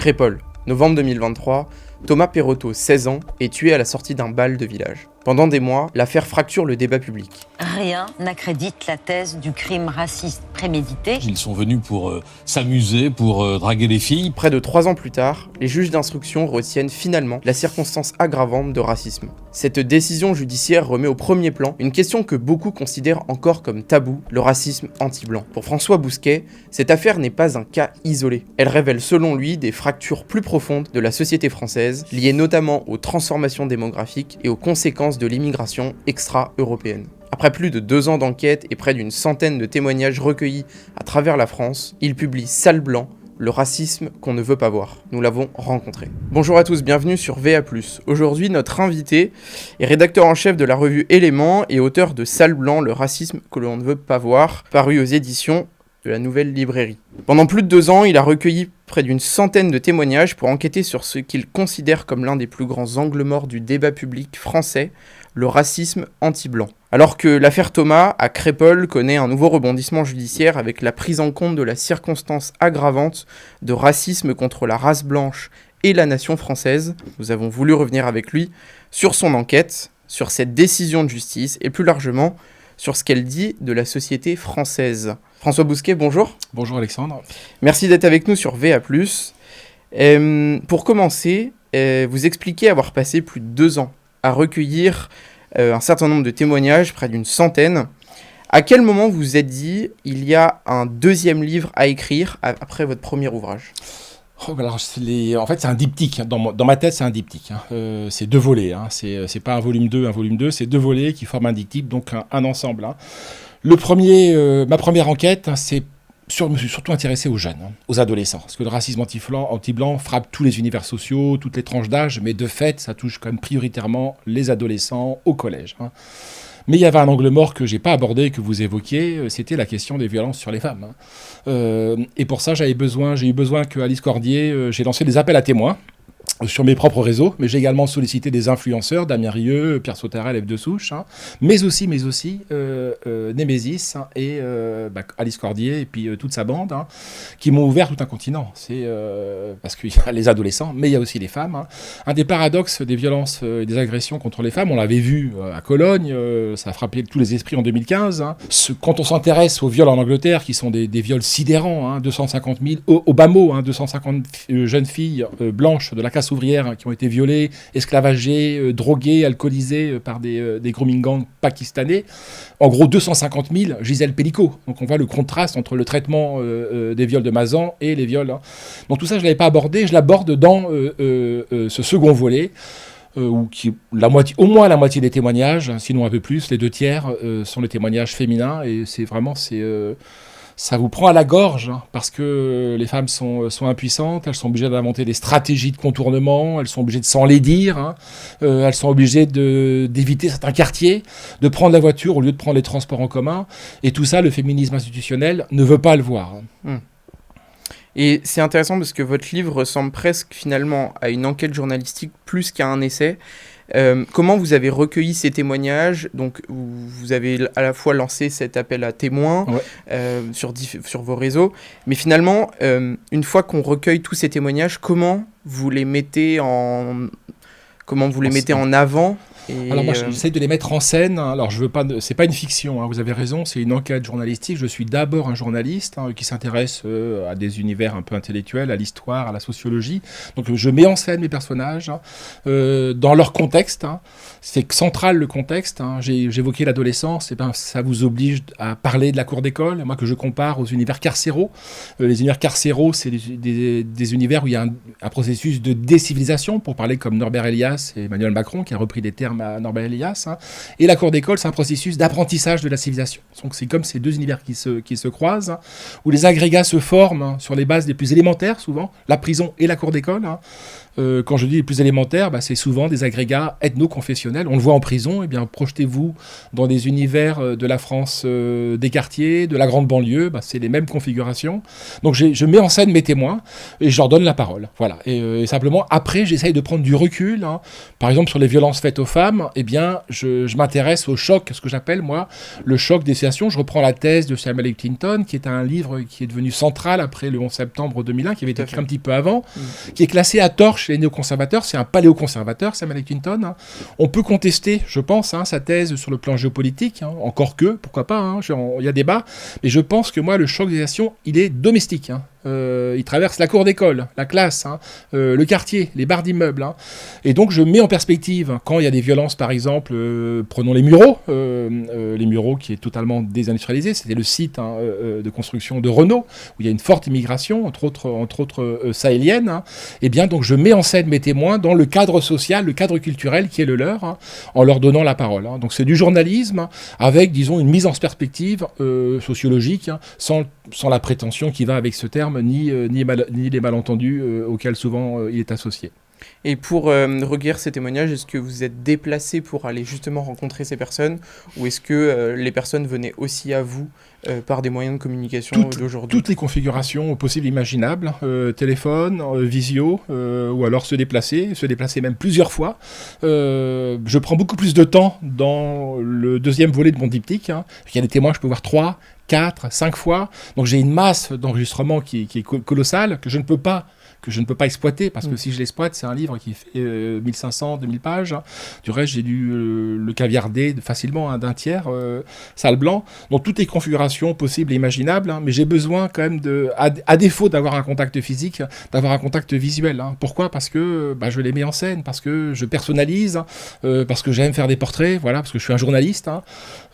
Crépol, novembre 2023, Thomas Perrotto, 16 ans, est tué à la sortie d'un bal de village. Pendant des mois, l'affaire fracture le débat public. Rien n'accrédite la thèse du crime raciste prémédité. Ils sont venus pour s'amuser, pour draguer les filles. Près de 3 ans plus tard, les juges d'instruction retiennent finalement la circonstance aggravante de racisme. Cette décision judiciaire remet au premier plan une question que beaucoup considèrent encore comme tabou, le racisme anti-blanc. Pour François Bousquet, cette affaire n'est pas un cas isolé. Elle révèle selon lui des fractures plus profondes de la société française, liées notamment aux transformations démographiques et aux conséquences de l'immigration extra-européenne. Après plus de 2 ans d'enquête et près d'une centaine de témoignages recueillis à travers la France, il publie Sale Blanc, le racisme qu'on ne veut pas voir. Nous l'avons rencontré. Bonjour à tous, bienvenue sur VA+. Aujourd'hui, notre invité est rédacteur en chef de la revue Éléments et auteur de Sale Blanc, le racisme que l'on ne veut pas voir, paru aux éditions de la Nouvelle Librairie. Pendant plus de 2 ans, il a recueilli près d'une centaine de témoignages pour enquêter sur ce qu'il considère comme l'un des plus grands angles morts du débat public français, le racisme anti-blanc. Alors que l'affaire Thomas à Crépol connaît un nouveau rebondissement judiciaire avec la prise en compte de la circonstance aggravante de racisme contre la race blanche et la nation française, nous avons voulu revenir avec lui sur son enquête, sur cette décision de justice et plus largement sur ce qu'elle dit de la société française. François Bousquet, bonjour. Bonjour Alexandre. Merci d'être avec nous sur VA+. Pour commencer, vous expliquez avoir passé plus de 2 ans à recueillir un certain nombre de témoignages, près d'une centaine. À quel moment vous vous êtes dit, il y a un deuxième livre à écrire après votre premier ouvrage ? Alors, en fait, c'est un diptyque. Dans ma tête, c'est un diptyque. C'est 2 volets. C'est pas un volume 2, c'est 2 volets qui forment un diptyque, donc un ensemble. Le premier, ma première enquête, je me suis surtout intéressé aux jeunes, aux adolescents. Parce que le racisme anti-blanc frappe tous les univers sociaux, toutes les tranches d'âge, mais de fait, ça touche quand même prioritairement les adolescents au collège. Mais il y avait un angle mort que j'ai pas abordé, que vous évoquiez, c'était la question des violences sur les femmes. Et pour ça, j'ai eu besoin que Alice Cordier, j'ai lancé des appels à témoins sur mes propres réseaux, mais j'ai également sollicité des influenceurs, Damien Rieu, Pierre Sauterelle, F de Souche, mais aussi Némésis et Alice Cordier et puis toute sa bande, qui m'ont ouvert tout un continent. C'est parce qu'il y a les adolescents, mais il y a aussi les femmes. Un des paradoxes des violences et des agressions contre les femmes, on l'avait vu à Cologne, ça a frappé tous les esprits en 2015. Quand on s'intéresse aux viols en Angleterre, qui sont des viols sidérants, 250 000, au bas mot, 250 jeunes filles blanches de la classe ouvrière qui ont été violées, esclavagées, droguées, alcoolisées par des grooming gangs pakistanais. En gros, 250 000 Gisèle Pellicot. Donc on voit le contraste entre le traitement des viols de Mazan et les viols. Donc tout ça, je ne l'avais pas abordé. Je l'aborde dans ce second volet, où au moins la moitié des témoignages, sinon un peu plus, les 2/3 sont les témoignages féminins. Et c'est vraiment... ça vous prend à la gorge, parce que les femmes sont impuissantes, elles sont obligées d'inventer des stratégies de contournement, elles sont obligées de s'enlaidir, elles sont obligées d'éviter certains quartiers, de prendre la voiture au lieu de prendre les transports en commun. Et tout ça, le féminisme institutionnel ne veut pas le voir. Et c'est intéressant parce que votre livre ressemble presque finalement à une enquête journalistique plus qu'à un essai. Comment vous avez recueilli ces témoignages ? Donc vous avez à la fois lancé cet appel à témoins sur vos réseaux, mais finalement, une fois qu'on recueille tous ces témoignages, comment vous les mettez en avant ? Alors moi, j'essaie de les mettre en scène. Alors c'est pas une fiction, vous avez raison, c'est une enquête journalistique. Je suis d'abord un journaliste qui s'intéresse à des univers un peu intellectuels, à l'histoire, à la sociologie. Donc je mets en scène mes personnages dans leur contexte. C'est central le contexte. J'évoquais l'adolescence, ça vous oblige à parler de la cour d'école, moi que je compare aux univers carcéraux. Les univers carcéraux, c'est des univers où il y a un processus de décivilisation, pour parler comme Norbert Elias et Emmanuel Macron, qui a repris des termes à Norbert Elias. Et la cour d'école, c'est un processus d'apprentissage de la civilisation. Donc c'est comme ces 2 univers qui se croisent, où les agrégats se forment sur les bases les plus élémentaires, souvent, la prison et la cour d'école. Quand je dis les plus élémentaires, c'est souvent des agrégats ethno-confessionnels. On le voit en prison, projetez-vous dans des univers de la France des quartiers, de la grande banlieue, c'est les mêmes configurations. Donc je mets en scène mes témoins et je leur donne la parole. Voilà. Et simplement, après, j'essaye de prendre du recul, par exemple sur les violences faites aux femmes. femmes, eh bien, je m'intéresse au choc, ce que j'appelle, moi, le choc des situations. Je reprends la thèse de Samuel Huntington, qui est un livre qui est devenu central après le 11 septembre 2001, qui avait été écrit un petit peu avant, qui est classé à tort chez les néoconservateurs. C'est un paléoconservateur, Samuel Huntington. Hein. On peut contester, je pense, hein, sa thèse sur le plan géopolitique, hein, encore que, pourquoi pas, hein, il y a débat, mais je pense que moi, le choc des nations, il est domestique. Hein. Il traverse la cour d'école, la classe, hein, le quartier, les barres d'immeubles. Hein. Et donc, je mets en perspective, quand il y a des violences, par exemple, prenons les Mureaux qui est totalement désindustrialisé, c'était le site hein, de construction de Renault, où il y a une forte immigration, entre autres sahélienne. Hein. Et bien, donc, je mets en scène mes témoins dans le cadre social, le cadre culturel qui est le leur, hein, en leur donnant la parole. Hein. Donc, c'est du journalisme hein, avec, disons, une mise en perspective sociologique, hein, sans la prétention qui va avec ce terme, ni les malentendus auxquels souvent il est associé. Et pour recueillir ces témoignages, est-ce que vous êtes déplacé pour aller justement rencontrer ces personnes, ou est-ce que les personnes venaient aussi à vous par des moyens de communication d'aujourd'hui ? Toutes les configurations possibles et imaginables, téléphone, visio, ou alors se déplacer même plusieurs fois. Je prends beaucoup plus de temps dans le deuxième volet de mon diptyque. Hein. Il y a des témoins, je peux voir 3, 4, 5 fois. Donc j'ai une masse d'enregistrement qui est colossale, que je ne peux pas exploiter, parce que si je l'exploite, c'est un livre qui fait 1500, 2000 pages. Hein. Du reste, j'ai dû le caviarder facilement hein, d'un tiers, salle blanc. Donc, toutes les configurations possibles et imaginables, hein, mais j'ai besoin quand même, à défaut d'avoir un contact physique, d'avoir un contact visuel. Hein. Pourquoi ? Parce que je les mets en scène, parce que je personnalise, parce que j'aime faire des portraits, voilà, parce que je suis un journaliste. Hein.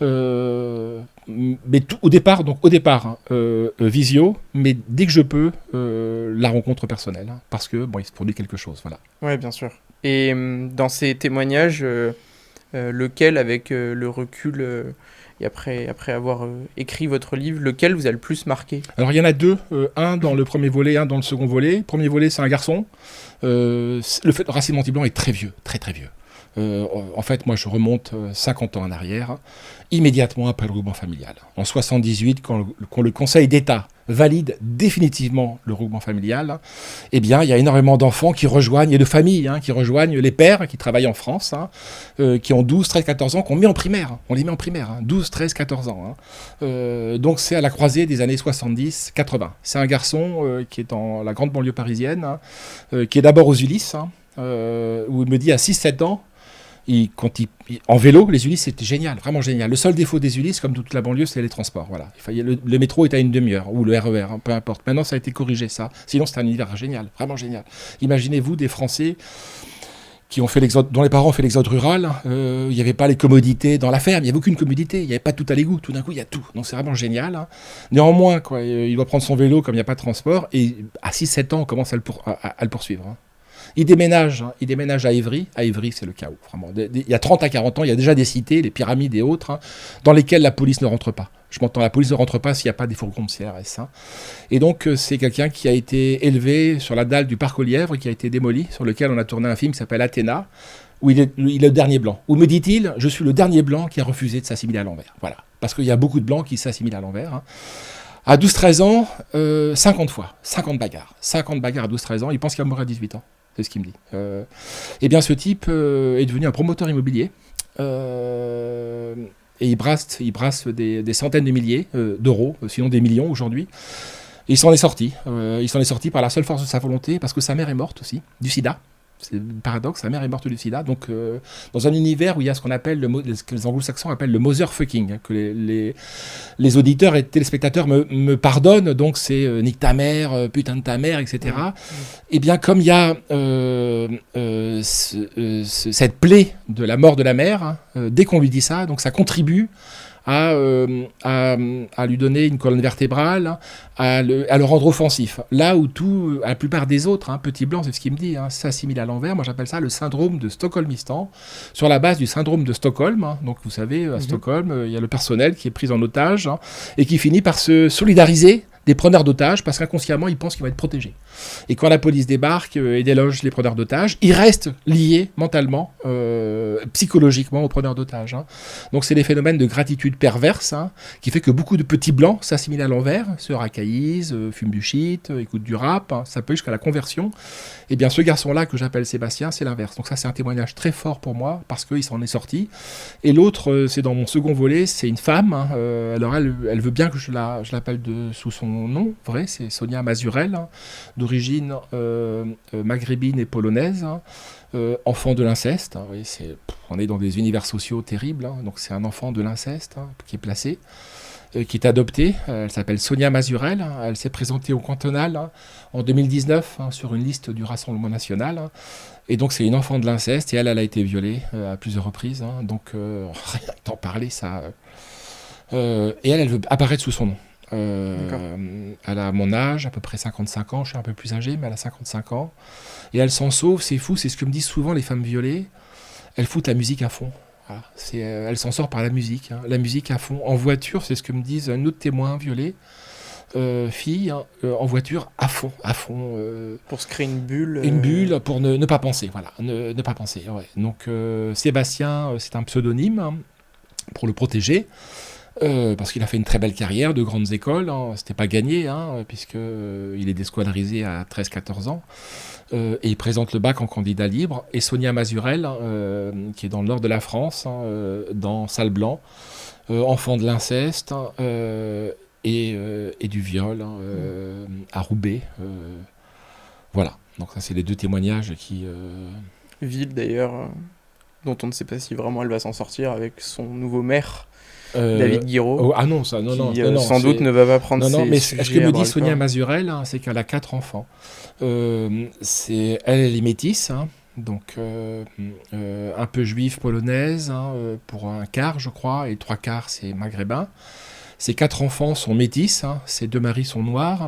Mais au départ, visio, mais dès que je peux, la rencontre personnelle, hein, parce que il se produit quelque chose, voilà. Ouais, bien sûr. Et dans ces témoignages, lequel, avec le recul et après avoir écrit votre livre, lequel vous a le plus marqué ? Alors il y en a deux, un dans le premier volet, un dans le second volet. Le premier volet, c'est un garçon. Le Racine Montiblanc est très vieux, très très vieux. En fait, moi, je remonte 50 ans en arrière, immédiatement après le regroupement familial. En 78, quand le Conseil d'État valide définitivement le regroupement familial, eh bien, il y a énormément d'enfants qui rejoignent, et de familles, hein, qui rejoignent les pères qui travaillent en France, hein, qui ont 12, 13, 14 ans, qu'on met en primaire. On les met en primaire, hein, 12, 13, 14 ans. Hein. Donc, c'est à la croisée des années 70, 80. C'est un garçon qui est dans la grande banlieue parisienne, hein, qui est d'abord aux Ulysses, hein, où il me dit à 6-7 ans, en vélo, les Ulysses, c'était génial, vraiment génial. Le seul défaut des Ulysses, comme toute la banlieue, c'est les transports. Voilà. Le métro est à une demi-heure, ou le RER, hein, peu importe. Maintenant, ça a été corrigé, ça. Sinon, c'était un univers génial, vraiment génial. Imaginez-vous des Français qui ont fait l'exode, dont les parents ont fait l'exode rural. Il n'y avait pas les commodités dans la ferme, il n'y avait aucune commodité, il n'y avait pas tout à l'égout. Tout d'un coup, il y a tout. Donc, c'est vraiment génial. Hein. Néanmoins, il doit prendre son vélo comme il n'y a pas de transport. Et à 6-7 ans, on commence à le poursuivre. Hein. Il déménage à Évry. À Évry, c'est le chaos, vraiment. Il y a 30 à 40 ans, il y a déjà des cités, les pyramides et autres, hein, dans lesquelles la police ne rentre pas. Je m'entends, la police ne rentre pas s'il n'y a pas des fourgons de CRS. Hein. Et donc, c'est quelqu'un qui a été élevé sur la dalle du parc aux Lièvres, qui a été démoli, sur lequel on a tourné un film qui s'appelle Athéna, où il est le dernier blanc. Où, me dit-il, je suis le dernier blanc qui a refusé de s'assimiler à l'envers. Voilà. Parce qu'il y a beaucoup de blancs qui s'assimilent à l'envers. Hein. À 12-13 ans, 50 fois, 50 bagarres. 50 bagarres à 12-13 ans, il pense qu'il va mourir à 18 ans. C'est ce qu'il me dit. Eh bien, ce type est devenu un promoteur immobilier et il brasse des centaines de milliers d'euros, sinon des millions aujourd'hui. Et il s'en est sorti. Il s'en est sorti par la seule force de sa volonté, parce que sa mère est morte aussi, du sida. C'est le paradoxe, sa mère est morte du sida. Donc, dans un univers où il y a ce qu'on appelle, ce que les anglo-saxons appellent le motherfucking, que les auditeurs et téléspectateurs me pardonnent, donc c'est nique ta mère, putain de ta mère, etc. Et bien, comme il y a cette plaie de la mort de la mère, hein, dès qu'on lui dit ça, donc ça contribue à lui donner une colonne vertébrale, à le rendre offensif. Là où la plupart des autres, hein, petits blancs, c'est ce qu'il me dit, hein, s'assimilent à l'envers. Moi, j'appelle ça le syndrome de Stockholmistan, sur la base du syndrome de Stockholm. Hein. Donc, vous savez, à Stockholm, il y a le personnel qui est pris en otage, hein, et qui finit par se solidariser des preneurs d'otages parce qu'inconsciemment, il pense qu'il va être protégé. Et quand la police débarque et déloge les preneurs d'otages, il reste lié mentalement, psychologiquement aux preneurs d'otages. Hein. Donc c'est des phénomènes de gratitude perverse qui fait que beaucoup de petits blancs s'assimilent à l'envers, se racaillisent, fument du shit, écoutent du rap, ça peut jusqu'à la conversion. Et bien ce garçon-là que j'appelle Sébastien, c'est l'inverse. Donc ça c'est un témoignage très fort pour moi parce qu'il s'en est sorti. Et l'autre, c'est dans mon second volet, c'est une femme. Alors elle veut bien que je l'appelle sous son nom vrai, c'est Sonia Mazurel, d'origine maghrébine et polonaise, enfant de l'inceste. Oui, on est dans des univers sociaux terribles, donc c'est un enfant de l'inceste qui est placé, qui est adopté. Elle s'appelle Sonia Mazurel, elle s'est présentée au cantonal en 2019 sur une liste du Rassemblement national. Et donc c'est une enfant de l'inceste et elle a été violée à plusieurs reprises. Donc rien d'en parler, ça. Et elle veut apparaître sous son nom. Elle a mon âge, à peu près 55 ans, je suis un peu plus âgé, mais elle a 55 ans. Et elle s'en sauve, c'est fou, c'est ce que me disent souvent les femmes violées. Elles foutent la musique à fond. Voilà. Elle s'en sort par la musique à fond. En voiture, c'est ce que me disent un autre témoin violé. Fille, en voiture, à fond. Pour se créer une bulle. Une bulle pour ne pas penser, voilà. Ne pas penser, ouais. Donc Sébastien, c'est un pseudonyme pour le protéger. Parce qu'il a fait une très belle carrière de grandes écoles, c'était pas gagné, puisqu'il est déscolarisé à 13-14 ans, et il présente le bac en candidat libre, et Sonia Mazurel, qui est dans le nord de la France, dans Salle Blanc, enfant de l'inceste, et du viol, à Roubaix, voilà, donc ça c'est les deux témoignages qui... Ville d'ailleurs, dont on ne sait pas si vraiment elle va s'en sortir avec son nouveau maire, David Guiraud. Non, sans doute ne va pas prendre ses mais ce que me dit Sonia Mazurel, c'est qu'elle a 4 enfants. Elle est métisse, donc un peu juive polonaise, pour un quart, je crois, et 3 quarts, c'est maghrébin. Ses 4 enfants sont métisses, ses 2 maris sont noirs,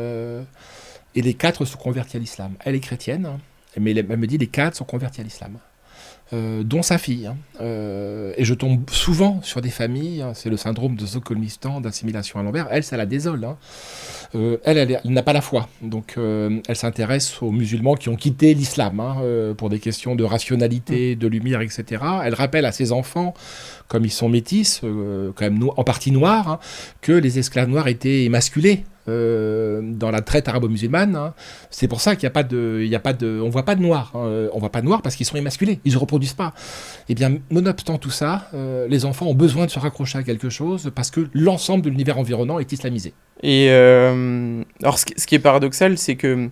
et les 4 sont convertis à l'islam. Elle est chrétienne, mais elle me dit les 4 sont convertis à l'islam. Dont sa fille. Et je tombe souvent sur des familles, c'est le syndrome de Stockholmistan, d'assimilation à l'envers. Elle, ça la désole. Elle n'a pas la foi. Donc, elle s'intéresse aux musulmans qui ont quitté l'islam pour des questions de rationalité, de lumière, etc. Elle rappelle à ses enfants, comme ils sont métis, quand même en partie noirs, que les esclaves noirs étaient émasculés. Dans la traite arabo-musulmane, c'est pour ça qu'il n'y a pas de, on voit pas de noirs. On voit pas de noirs parce qu'ils sont émasculés, ils ne se reproduisent pas. Et bien, nonobstant tout ça, les enfants ont besoin de se raccrocher à quelque chose parce que l'ensemble de l'univers environnant est islamisé. Et alors, ce qui est paradoxal, c'est que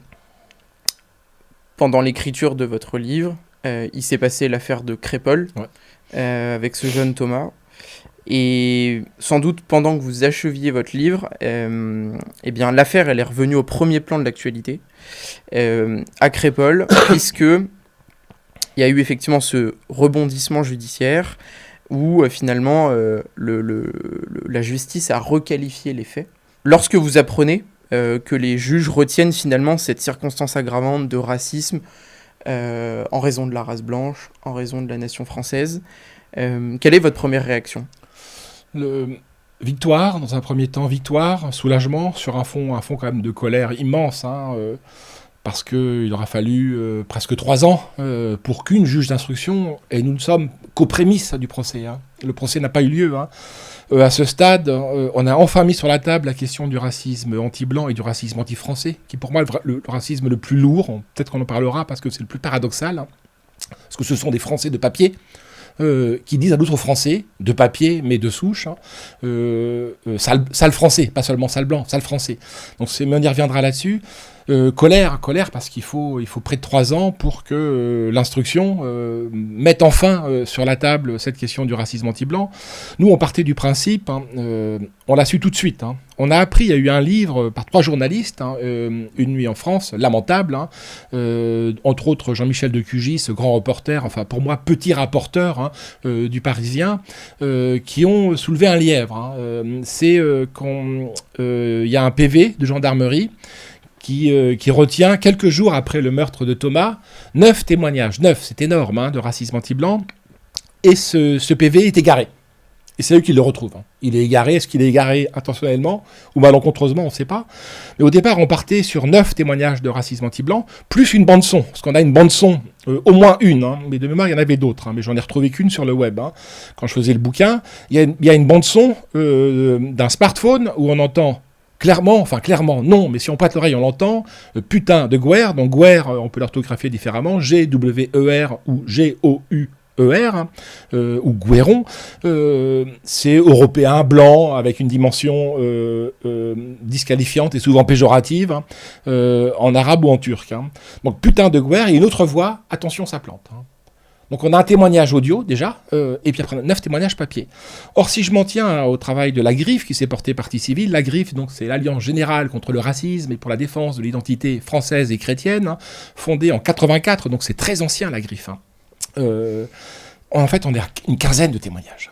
pendant l'écriture de votre livre, il s'est passé l'affaire de Crépol, avec ce jeune Thomas. Et sans doute, pendant que vous acheviez votre livre, eh bien, l'affaire elle est revenue au premier plan de l'actualité, à Crépol, puisque il y a eu effectivement ce rebondissement judiciaire où finalement la justice a requalifié les faits. Lorsque vous apprenez que les juges retiennent finalement cette circonstance aggravante de racisme en raison de la race blanche, en raison de la nation française, quelle est votre première réaction ? Victoire, dans un premier temps, victoire, soulagement, sur un fond quand même de colère immense, parce qu'il aura fallu presque 3 ans pour qu'une juge d'instruction, et nous ne sommes qu'aux prémices du procès. Le procès n'a pas eu lieu. À ce stade, on a enfin mis sur la table la question du racisme anti-blanc et du racisme anti-français, qui est pour moi le racisme le plus lourd. Peut-être qu'on en parlera parce que c'est le plus paradoxal, parce que ce sont des Français de papier, qui disent à d'autres Français, de papier mais de souche, sale français, pas seulement sale blanc, sale français. Donc mais on y reviendra là-dessus. Colère parce qu'il faut près de 3 ans pour que l'instruction mette enfin sur la table cette question du racisme anti-blanc. Nous, on partait du principe, on l'a su tout de suite. On a appris, il y a eu un livre par 3 journalistes, Une nuit en France, lamentable, entre autres Jean-Michel de Cugy, ce grand reporter, enfin pour moi petit rapporteur du Parisien, qui ont soulevé un lièvre. C'est quand il y a un PV de gendarmerie qui retient, quelques jours après le meurtre de Thomas, 9 témoignages, 9, c'est énorme, de racisme anti-blanc, et ce PV est égaré. Et c'est eux qui le retrouvent. Il est égaré. Est-ce qu'il est égaré intentionnellement ou malencontreusement? On ne sait pas. Mais au départ, on partait sur 9 témoignages de racisme anti-blanc, plus une bande-son. Parce qu'on a une bande-son, au moins une. Mais de mémoire, il y en avait d'autres. Mais j'en ai retrouvé qu'une sur le web. Quand je faisais le bouquin, il y a une bande-son d'un smartphone où on entend clairement, non, mais si on prête l'oreille, on l'entend, putain de Guerre. Donc Guerre, on peut l'orthographier différemment, G-W-E-R ou G-O-U. Ou Guéron, c'est européen, blanc, avec une dimension disqualifiante et souvent péjorative, en arabe ou en turc. Donc putain de guerre, et une autre voix, attention ça plante. Donc on a un témoignage audio déjà, et puis après 9 témoignages papier. Or si je m'en tiens au travail de la Griffe qui s'est portée partie civile, la Griffe donc c'est l'Alliance Générale contre le racisme et pour la défense de l'identité française et chrétienne, fondée en 84, donc c'est très ancien la Griffe. En fait, on est à une quinzaine de témoignages.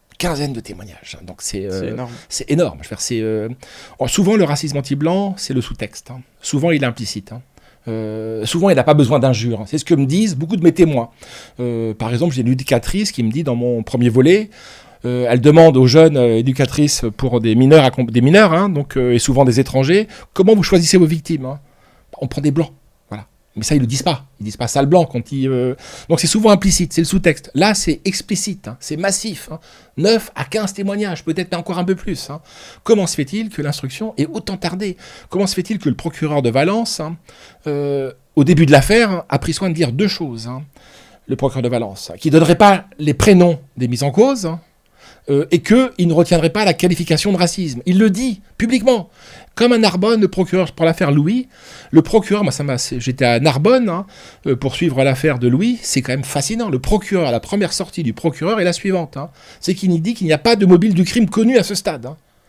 Donc c'est énorme. C'est énorme. Souvent, le racisme anti-blanc, c'est le sous-texte. Souvent, il est implicite. Souvent, il n'a pas besoin d'injures. C'est ce que me disent beaucoup de mes témoins. Par exemple, j'ai une éducatrice qui me dit dans mon premier volet, elle demande aux jeunes éducatrices pour des mineurs, donc, et souvent des étrangers, comment vous choisissez vos victimes? On prend des blancs. Mais ça, ils ne le disent pas. Ils ne disent pas sale blanc quand ils... Donc c'est souvent implicite, c'est le sous-texte. Là, c'est explicite, c'est massif. 9 à 15 témoignages, peut-être encore un peu plus. Comment se fait-il que l'instruction ait autant tardé? Comment se fait-il que le procureur de Valence, au début de l'affaire, a pris soin de dire 2 choses. Le procureur de Valence, qui ne donnerait pas les prénoms des mises en cause, et qu'il ne retiendrait pas la qualification de racisme. Il le dit publiquement. Comme à Narbonne, le procureur, pour l'affaire Louis, le procureur, j'étais à Narbonne pour suivre l'affaire de Louis, c'est quand même fascinant. Le procureur, la première sortie du procureur est la suivante. C'est qu'il dit qu'il n'y a pas de mobile du crime connu à ce stade.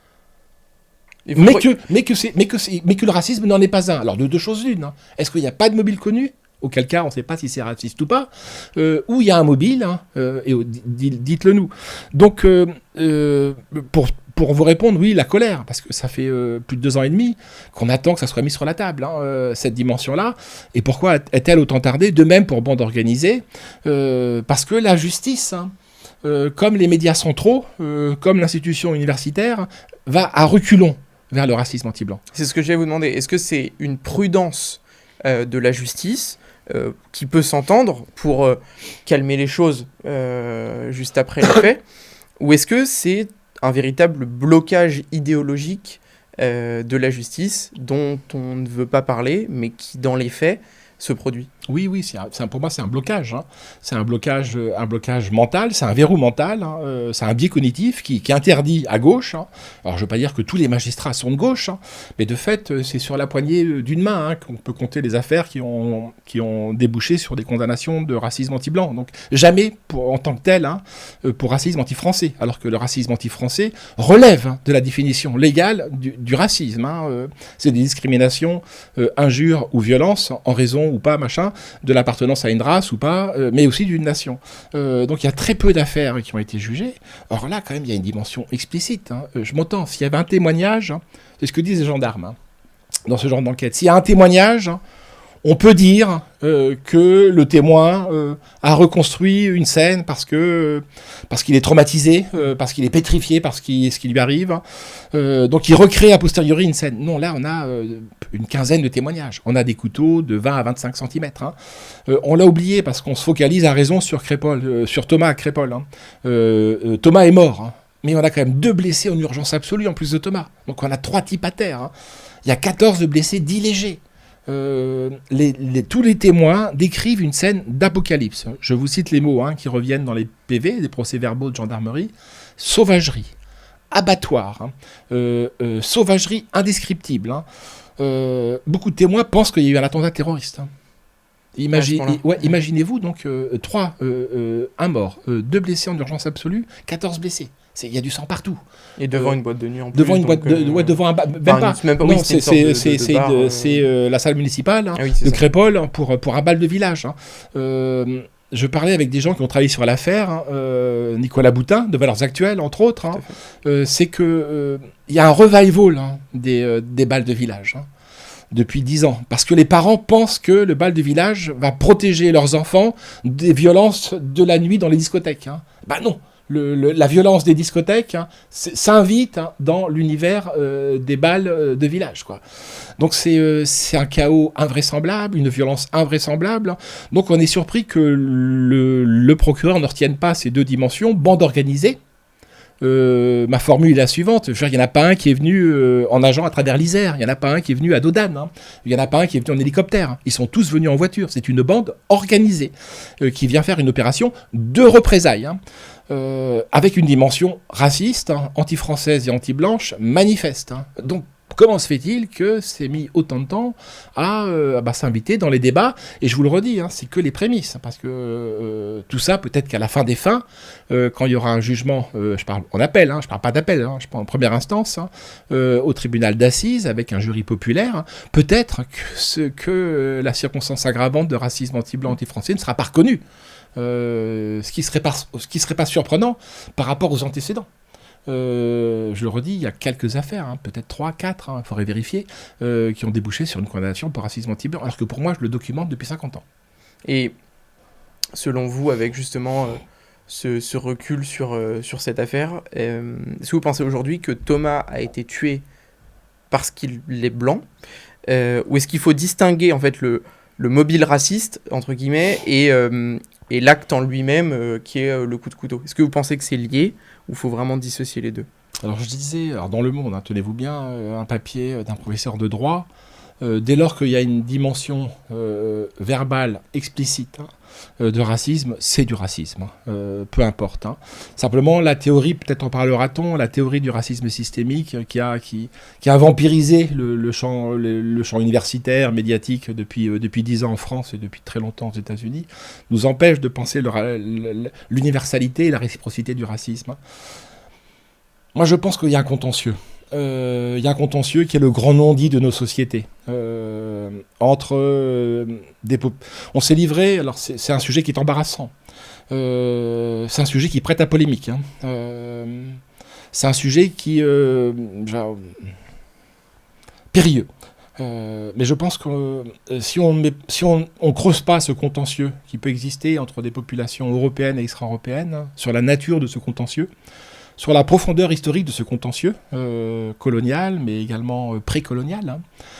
Mais que le racisme n'en est pas un. Alors de 2 choses l'une. Est-ce qu'il n'y a pas de mobile connu? Auquel cas, on ne sait pas si c'est raciste ou pas, ou il y a un mobile, et dites-le nous. Donc, pour vous répondre, oui, la colère, parce que ça fait plus de 2 ans et demi qu'on attend que ça soit mis sur la table, cette dimension-là. Et pourquoi est-elle autant tardée? De même pour bande organisée, parce que la justice, comme les médias centraux, comme l'institution universitaire, va à reculons vers le racisme anti-blanc. C'est ce que j'allais vous demander. Est-ce que c'est une prudence de la justice qui peut s'entendre pour calmer les choses juste après les faits, ou est-ce que c'est un véritable blocage idéologique de la justice dont on ne veut pas parler, mais qui dans les faits se produit? Oui, pour moi c'est un blocage. C'est un blocage mental, c'est un verrou mental, c'est un biais cognitif qui interdit à gauche. Alors je ne veux pas dire que tous les magistrats sont de gauche, mais de fait c'est sur la poignée d'une main qu'on peut compter les affaires qui ont débouché sur des condamnations de racisme anti-blanc. Donc jamais en tant que tel pour racisme anti-français, alors que le racisme anti-français relève de la définition légale du racisme. C'est des discriminations, injures ou violences en raison ou pas, de l'appartenance à une race ou pas, mais aussi d'une nation. Donc il y a très peu d'affaires qui ont été jugées. Or là, quand même, il y a une dimension explicite. Je m'entends, s'il y avait un témoignage, c'est ce que disent les gendarmes dans ce genre d'enquête. S'il y a un témoignage, on peut dire que le témoin a reconstruit une scène parce qu'il est traumatisé, parce qu'il est pétrifié par ce qui lui arrive. Donc il recrée a posteriori une scène. Non, là on a une quinzaine de témoignages. On a des couteaux de 20 à 25 cm. On l'a oublié parce qu'on se focalise à raison sur Crépol, sur Thomas Crépol. Thomas est mort, mais on a quand même 2 blessés en urgence absolue en plus de Thomas. Donc on a 3 types à terre. Il y a 14 blessés dits légers. Tous les témoins décrivent une scène d'apocalypse. Je vous cite les mots qui reviennent dans les PV, des procès-verbaux de gendarmerie. Sauvagerie, abattoir, sauvagerie indescriptible. Beaucoup de témoins pensent qu'il y a eu un attentat terroriste. Imaginez-vous donc 1 mort, 2 blessés en urgence absolue, 14 blessés. Il y a du sang partout. Et devant une boîte de nuit en plus. Devant une boîte devant un bar. Même pas. Non, c'est la salle municipale de Crépol pour un bal de village. Je parlais avec des gens qui ont travaillé sur l'affaire, Nicolas Boutin, de Valeurs Actuelles, entre autres. C'est qu'il y a un revival des balles de village. Depuis 10 ans. Parce que les parents pensent que le bal de village va protéger leurs enfants des violences de la nuit dans les discothèques. Non. la violence des discothèques s'invite dans l'univers des balles de village, quoi. Donc c'est un chaos invraisemblable, une violence invraisemblable. Donc on est surpris que le procureur ne retienne pas ces deux dimensions, bande organisée. Ma formule est la suivante. Il n'y en a pas un qui est venu en nageant à travers l'Isère. Il n'y en a pas un qui est venu à dos d'âne. Il n'y en a pas un qui est venu en hélicoptère. Ils sont tous venus en voiture. C'est une bande organisée qui vient faire une opération de représailles, avec une dimension raciste, anti-française et anti-blanche manifeste. Donc, comment se fait-il que c'est mis autant de temps à s'inviter dans les débats? Et je vous le redis, c'est que les prémices. Parce que tout ça, peut-être qu'à la fin des fins, quand il y aura un jugement, je parle en appel, je parle pas d'appel, je parle en première instance, au tribunal d'assises, avec un jury populaire, peut-être que la circonstance aggravante de racisme anti-blanc, anti-français ne sera pas reconnue. Ce qui serait pas surprenant par rapport aux antécédents. Je le redis, il y a quelques affaires, peut-être 3, 4, il faudrait vérifier, qui ont débouché sur une condamnation pour racisme anti-blanc, alors que pour moi, je le documente depuis 50 ans. Et selon vous, avec justement ce recul sur cette affaire, est-ce que vous pensez aujourd'hui que Thomas a été tué parce qu'il est blanc, ou est-ce qu'il faut distinguer en fait le mobile raciste, entre guillemets, et l'acte en lui-même qui est le coup de couteau? Est-ce que vous pensez que c'est lié ou il faut vraiment dissocier les deux? Alors je disais, dans Le Monde, tenez-vous bien, un papier d'un professeur de droit, dès lors qu'il y a une dimension verbale explicite de racisme, c'est du racisme, peu importe. Simplement, la théorie, peut-être en parlera-t-on, la théorie du racisme systémique qui a vampirisé le champ universitaire, médiatique depuis 10 ans en France et depuis très longtemps aux États-Unis, nous empêche de penser l'universalité et la réciprocité du racisme. Moi, je pense qu'il y a un contentieux. Il y a un contentieux qui est le grand non-dit de nos sociétés. On s'est livré, alors c'est un sujet qui est embarrassant. C'est un sujet qui prête à polémique. C'est un sujet qui périlleux. Mais je pense que si on creuse pas ce contentieux qui peut exister entre des populations européennes et extra-européennes, sur la nature de ce contentieux, sur la profondeur historique de ce contentieux, colonial, mais également précolonial.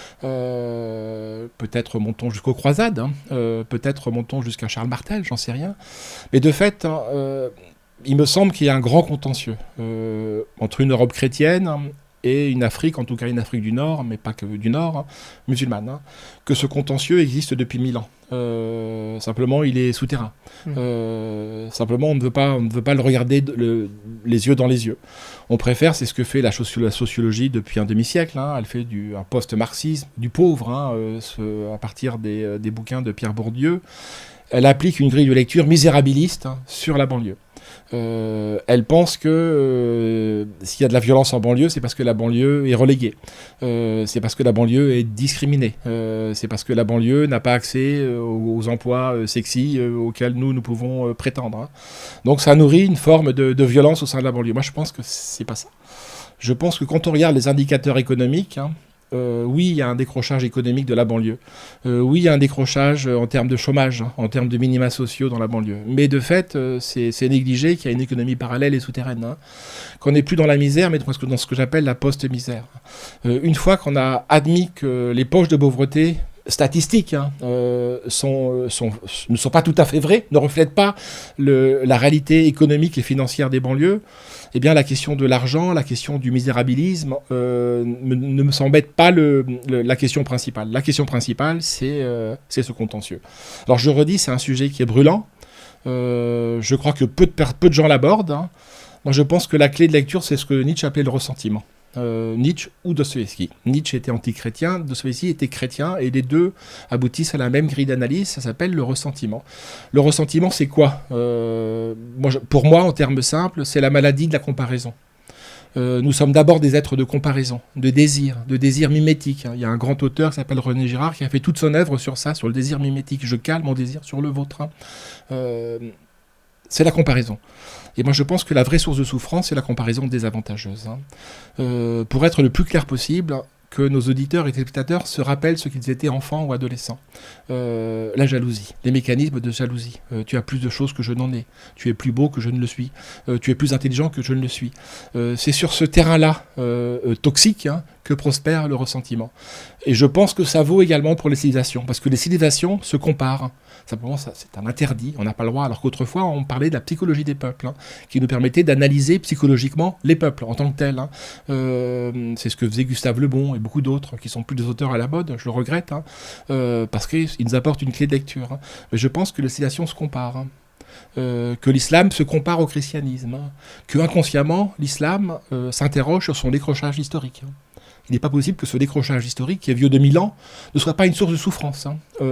Peut-être remontons jusqu'aux croisades, peut-être remontons jusqu'à Charles Martel, j'en sais rien. Mais de fait, il me semble qu'il y a un grand contentieux entre une Europe chrétienne et une Afrique, en tout cas une Afrique du Nord, mais pas que du Nord, musulmane, que ce contentieux existe depuis 1000 ans. Simplement, il est souterrain. Simplement, on ne veut pas le regarder les yeux dans les yeux. On préfère, c'est ce que fait la sociologie depuis un demi-siècle. Elle fait un post-marxisme du pauvre, à partir des bouquins de Pierre Bourdieu. Elle applique une grille de lecture misérabiliste sur la banlieue. Elle pense que s'il y a de la violence en banlieue, c'est parce que la banlieue est reléguée. C'est parce que la banlieue est discriminée. C'est parce que la banlieue n'a pas accès aux emplois sexy auxquels nous pouvons prétendre. Donc ça nourrit une forme de violence au sein de la banlieue. Moi, je pense que c'est pas ça. Je pense que quand on regarde les indicateurs économiques, oui, il y a un décrochage économique de la banlieue. Oui, il y a un décrochage en termes de chômage, en termes de minima sociaux dans la banlieue. Mais de fait, c'est négligé qu'il y a une économie parallèle et souterraine. Qu'on n'est plus dans la misère, mais dans ce que j'appelle la post-misère. Une fois qu'on a admis que les poches de pauvreté statistiques ne sont pas tout à fait vraies, ne reflètent pas la réalité économique et financière des banlieues, eh bien la question de l'argent, la question du misérabilisme ne me semble être pas la question principale. La question principale, c'est ce contentieux. Alors je redis, c'est un sujet qui est brûlant. Je crois que peu de gens l'abordent. Moi, je pense que la clé de lecture, c'est ce que Nietzsche appelait le ressentiment. Nietzsche ou Dostoïevski. Nietzsche était anti-chrétien, Dostoïevski était chrétien, et les deux aboutissent à la même grille d'analyse, ça s'appelle le ressentiment. Le ressentiment, c'est quoi ? Pour moi, en termes simples, c'est la maladie de la comparaison. Nous sommes d'abord des êtres de comparaison, de désir mimétique. Il y a un grand auteur qui s'appelle René Girard qui a fait toute son œuvre sur ça, sur le désir mimétique. Je cale mon désir sur le vôtre. C'est la comparaison. Et moi, je pense que la vraie source de souffrance, c'est la comparaison désavantageuse. Pour être le plus clair possible, que nos auditeurs et téléspectateurs se rappellent ce qu'ils étaient enfants ou adolescents. La jalousie, les mécanismes de jalousie. Tu as plus de choses que je n'en ai. Tu es plus beau que je ne le suis. Tu es plus intelligent que je ne le suis. C'est sur ce terrain-là, toxique, que prospère le ressentiment. Et je pense que ça vaut également pour les civilisations, parce que les civilisations se comparent. Simplement, ça, c'est un interdit, on n'a pas le droit, alors qu'autrefois, on parlait de la psychologie des peuples, qui nous permettait d'analyser psychologiquement les peuples en tant que tels. C'est ce que faisait Gustave Le Bon et beaucoup d'autres, qui sont plus des auteurs à la mode, je le regrette, parce qu'ils nous apportent une clé de lecture. Mais je pense que les civilisations se comparent. Que l'islam se compare au christianisme, que inconsciemment, l'islam s'interroge sur son décrochage historique. Il n'est pas possible que ce décrochage historique, qui est vieux de 1000 ans, ne soit pas une source de souffrance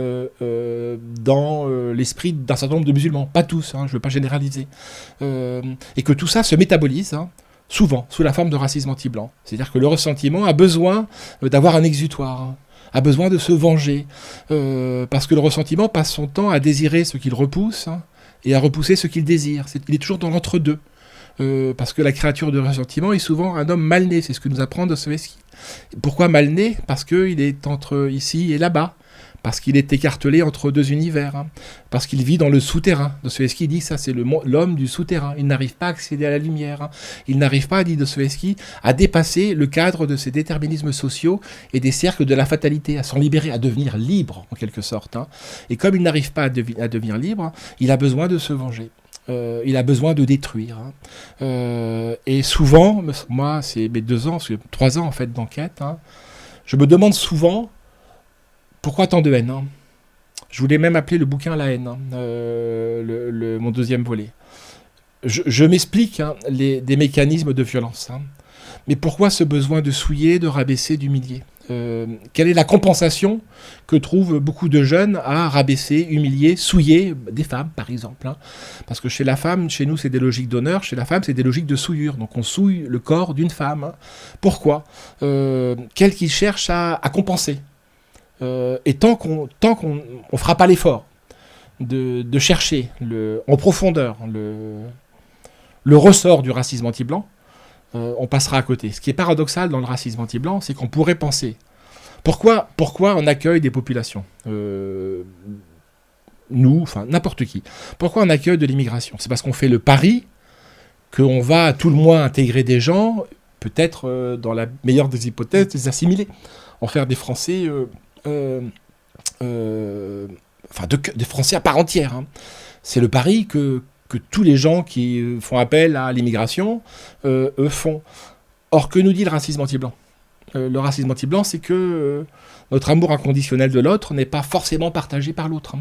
dans l'esprit d'un certain nombre de musulmans. Pas tous, je ne veux pas généraliser. Et que tout ça se métabolise, souvent, sous la forme de racisme anti-blanc. C'est-à-dire que le ressentiment a besoin d'avoir un exutoire, a besoin de se venger, parce que le ressentiment passe son temps à désirer ce qu'il repousse et à repousser ce qu'il désire. Il est toujours dans l'entre-deux. Parce que la créature de ressentiment est souvent un homme mal né, c'est ce que nous apprend Dostoïevski. Pourquoi mal né ? Parce qu'il est entre ici et là-bas, parce qu'il est écartelé entre deux univers, parce qu'il vit dans le souterrain. Dostoïevski dit ça, c'est l'homme du souterrain. Il n'arrive pas à accéder à la lumière. Il n'arrive pas, dit Dostoïevski, à dépasser le cadre de ces déterminismes sociaux et des cercles de la fatalité, à s'en libérer, à devenir libre, en quelque sorte. Et comme il n'arrive pas à devenir libre, il a besoin de se venger. Il a besoin de détruire. Et souvent, moi, c'est mes 3 ans en fait d'enquête, je me demande souvent pourquoi tant de haine. Je voulais même appeler le bouquin La haine, mon 2e volet. Je m'explique des mécanismes de violence. Mais pourquoi ce besoin de souiller, de rabaisser, d'humilier ? Quelle est la compensation que trouvent beaucoup de jeunes à rabaisser, humilier, souiller des femmes, par exemple, Parce que chez la femme, chez nous, c'est des logiques d'honneur, chez la femme, c'est des logiques de souillure. Donc on souille le corps d'une femme. Pourquoi ? Quel qu'il cherche à compenser. Et tant qu'on ne fera pas l'effort de chercher en profondeur le ressort du racisme anti-blanc, on passera à côté. Ce qui est paradoxal dans le racisme anti-blanc, c'est qu'on pourrait penser pourquoi on accueille des populations, nous, enfin n'importe qui. Pourquoi on accueille de l'immigration ? C'est parce qu'on fait le pari qu'on va à tout le moins intégrer des gens, peut-être dans la meilleure des hypothèses, les assimiler, en faire des Français, des Français à part entière. C'est le pari que tous les gens qui font appel à l'immigration font. Or, que nous dit le racisme anti-blanc ? Le racisme anti-blanc, c'est que notre amour inconditionnel de l'autre n'est pas forcément partagé par l'autre.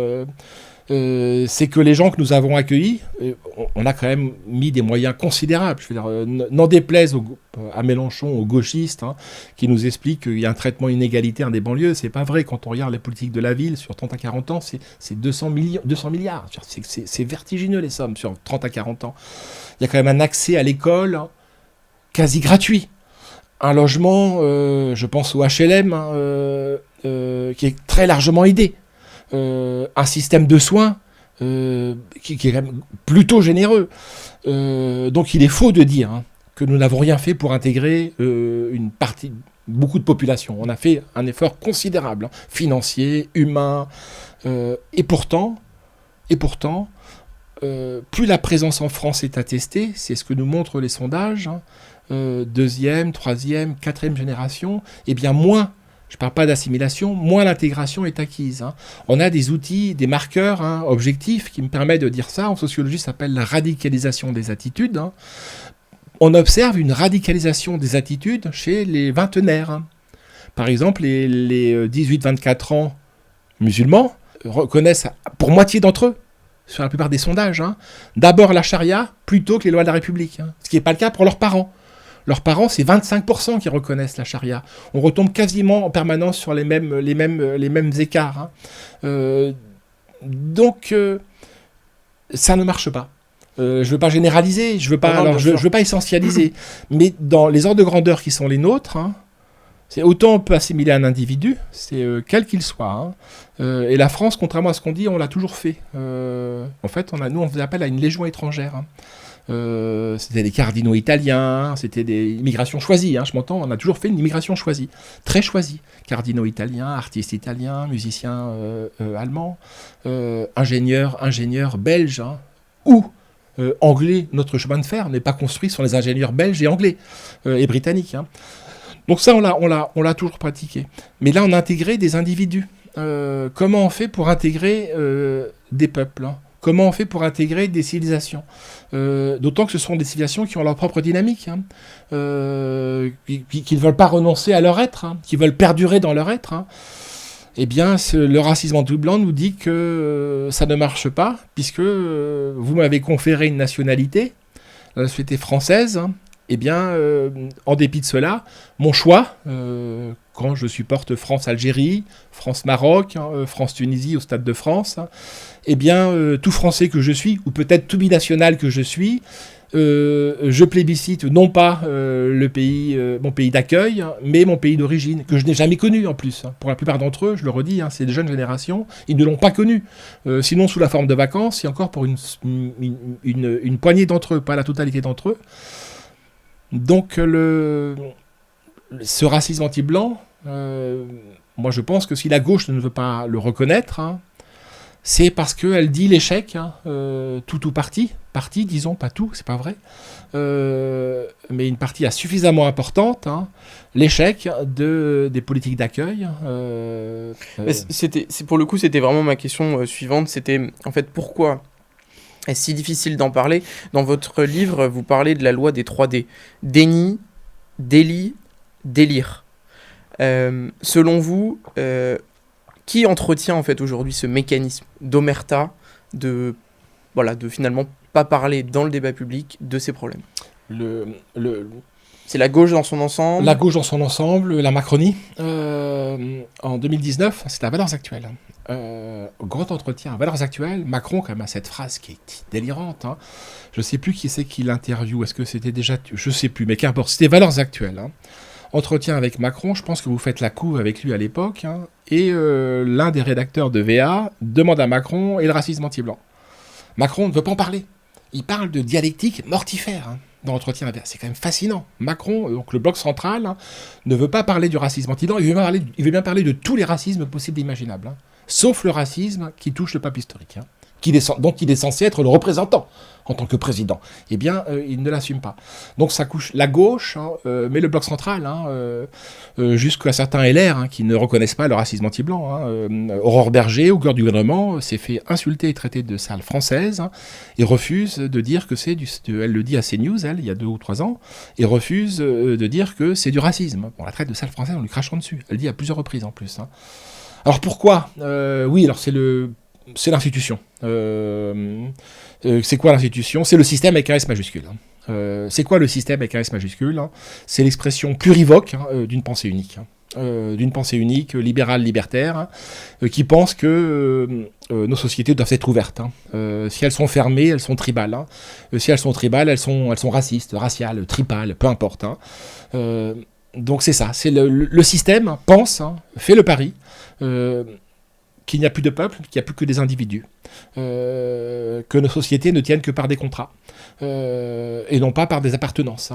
C'est que les gens que nous avons accueillis, on a quand même mis des moyens considérables. Je veux dire, n'en déplaise à Mélenchon, aux gauchistes, qui nous expliquent qu'il y a un traitement inégalitaire des banlieues. C'est pas vrai. Quand on regarde les politiques de la ville sur 30 à 40 ans, c'est 200 milliards. C'est vertigineux les sommes sur 30 à 40 ans. Il y a quand même un accès à l'école quasi gratuit. Un logement, je pense au HLM, qui est très largement aidé. Un système de soins qui est quand même plutôt généreux. Donc il est faux de dire que nous n'avons rien fait pour intégrer beaucoup de populations. On a fait un effort considérable, financier, humain, et pourtant, plus la présence en France est attestée, c'est ce que nous montrent les sondages, 2e, 3e, 4e génération, et bien moins, je ne parle pas d'assimilation, moins l'intégration est acquise. On a des outils, des marqueurs objectifs qui me permettent de dire ça. En sociologie, ça s'appelle la radicalisation des attitudes. On observe une radicalisation des attitudes chez les vingtenaires. Par exemple, les 18-24 ans musulmans reconnaissent, pour moitié d'entre eux, sur la plupart des sondages, d'abord la charia plutôt que les lois de la République. Ce qui n'est pas le cas pour leurs parents. Leurs parents, c'est 25% qui reconnaissent la charia. On retombe quasiment en permanence sur les mêmes écarts. Donc, ça ne marche pas. Je ne veux pas généraliser, je ne veux pas essentialiser. Mais dans les ordres de grandeur qui sont les nôtres, c'est autant on peut assimiler un individu, c'est quel qu'il soit. Et la France, contrairement à ce qu'on dit, on l'a toujours fait. En fait, nous, on faisait appel à une légion étrangère. C'était des cardinaux italiens, c'était des immigrations choisies, je m'entends, on a toujours fait une immigration choisie, très choisie. Cardinaux italiens, artistes italiens, musiciens allemands, ingénieurs belges, ou anglais. Notre chemin de fer n'est pas construit sur les ingénieurs belges et anglais et britanniques. Donc ça, on l'a toujours pratiqué. Mais là, on a intégré des individus. Comment on fait pour intégrer des peuples, Comment on fait pour intégrer des civilisations, d'autant que ce sont des civilisations qui ont leur propre dynamique, qui ne veulent pas renoncer à leur être, qui veulent perdurer dans leur être. Eh bien, le racisme anti-blanc nous dit que ça ne marche pas, puisque vous m'avez conféré une nationalité, la nationalité française. Eh bien, en dépit de cela, mon choix, quand je supporte France-Algérie, France-Maroc, France-Tunisie au Stade de France, eh bien, tout Français que je suis, ou peut-être tout binational que je suis, je plébiscite non pas mon pays d'accueil, mais mon pays d'origine, que je n'ai jamais connu en plus. Pour la plupart d'entre eux, je le redis, c'est des jeunes générations, ils ne l'ont pas connu. Sinon sous la forme de vacances, et encore pour une poignée d'entre eux, pas la totalité d'entre eux. Donc ce racisme anti-blanc, moi je pense que si la gauche ne veut pas le reconnaître, c'est parce qu'elle dit l'échec, tout ou partie, disons, pas tout, c'est pas vrai, mais une partie suffisamment importante, l'échec des politiques d'accueil. Pour le coup, c'était vraiment ma question suivante, c'était en fait pourquoi est-ce si difficile d'en parler. Dans votre livre, vous parlez de la loi des 3D. Déni, délit, délire. Selon vous, qui entretient en fait aujourd'hui ce mécanisme d'omerta, de finalement pas parler dans le débat public de ces problèmes? C'est la gauche dans son ensemble? La gauche dans son ensemble, la Macronie. En 2019, c'était à Valeurs Actuelles. Grand entretien à Valeurs Actuelles, Macron quand même a cette phrase qui est délirante. Je ne sais plus qui c'est qui l'interview, est-ce que c'était déjà... Je ne sais plus, mais qu'importe, c'était Valeurs Actuelles. Entretien avec Macron, je pense que vous faites la couve avec lui à l'époque, et l'un des rédacteurs de VA demande à Macron et le racisme anti-blanc. Macron ne veut pas en parler. Il parle de dialectique mortifère dans l'entretien. C'est quand même fascinant. Macron, donc le bloc central, ne veut pas parler du racisme anti-blanc, il veut bien parler de tous les racismes possibles et imaginables. Sauf le racisme qui touche le peuple historique, dont il est censé être le représentant en tant que président. Eh bien, il ne l'assume pas. Donc ça couche la gauche, mais le bloc central, jusqu'à certains LR qui ne reconnaissent pas le racisme anti-blanc. Aurore Berger, au cœur du gouvernement, s'est fait insulter et traiter de sale française, et refuse de dire que c'est elle le dit à CNews, il y a 2 ou 3 ans, et refuse de dire que c'est du racisme. On la traite de sale française en lui crachant dessus. Elle le dit à plusieurs reprises en plus. Alors pourquoi oui, alors c'est l'institution. C'est quoi l'institution? C'est le système avec un S majuscule. C'est quoi le système avec un S majuscule? C'est l'expression plurivoque d'une pensée unique. D'une pensée unique, libérale, libertaire, qui pense que nos sociétés doivent être ouvertes. Si elles sont fermées, elles sont tribales. Si elles sont tribales, elles sont racistes, raciales, tribales, peu importe. Donc c'est ça. C'est le système pense, fait le pari qu'il n'y a plus de peuple, qu'il n'y a plus que des individus, que nos sociétés ne tiennent que par des contrats, et non pas par des appartenances,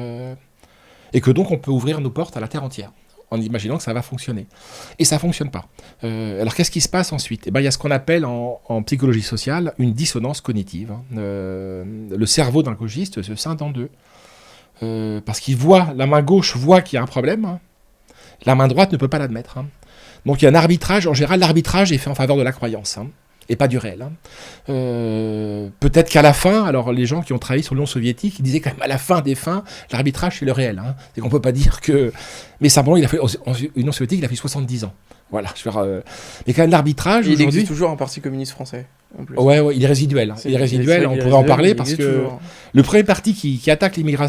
et que donc on peut ouvrir nos portes à la terre entière, en imaginant que ça va fonctionner. Et ça ne fonctionne pas. Alors qu'est-ce qui se passe ensuite? Il y a ce qu'on appelle en psychologie sociale une dissonance cognitive. Le cerveau d'un gauchiste se scinde en deux, parce qu'il voit, la main gauche voit qu'il y a un problème, la main droite ne peut pas l'admettre. Donc il y a un arbitrage, en général l'arbitrage est fait en faveur de la croyance, et pas du réel. Peut-être qu'à la fin, alors les gens qui ont travaillé sur l'Union soviétique, ils disaient quand même à la fin des fins, l'arbitrage c'est le réel. C'est qu'on peut pas dire que... Mais simplement, en Union soviétique, il a fait 70 ans. Voilà. Mais quand même l'arbitrage... Il existe toujours un parti communiste français. En plus. Ouais, il est résiduel. Il est résiduel, on pourrait en parler parce que le premier parti qui attaque l'immigration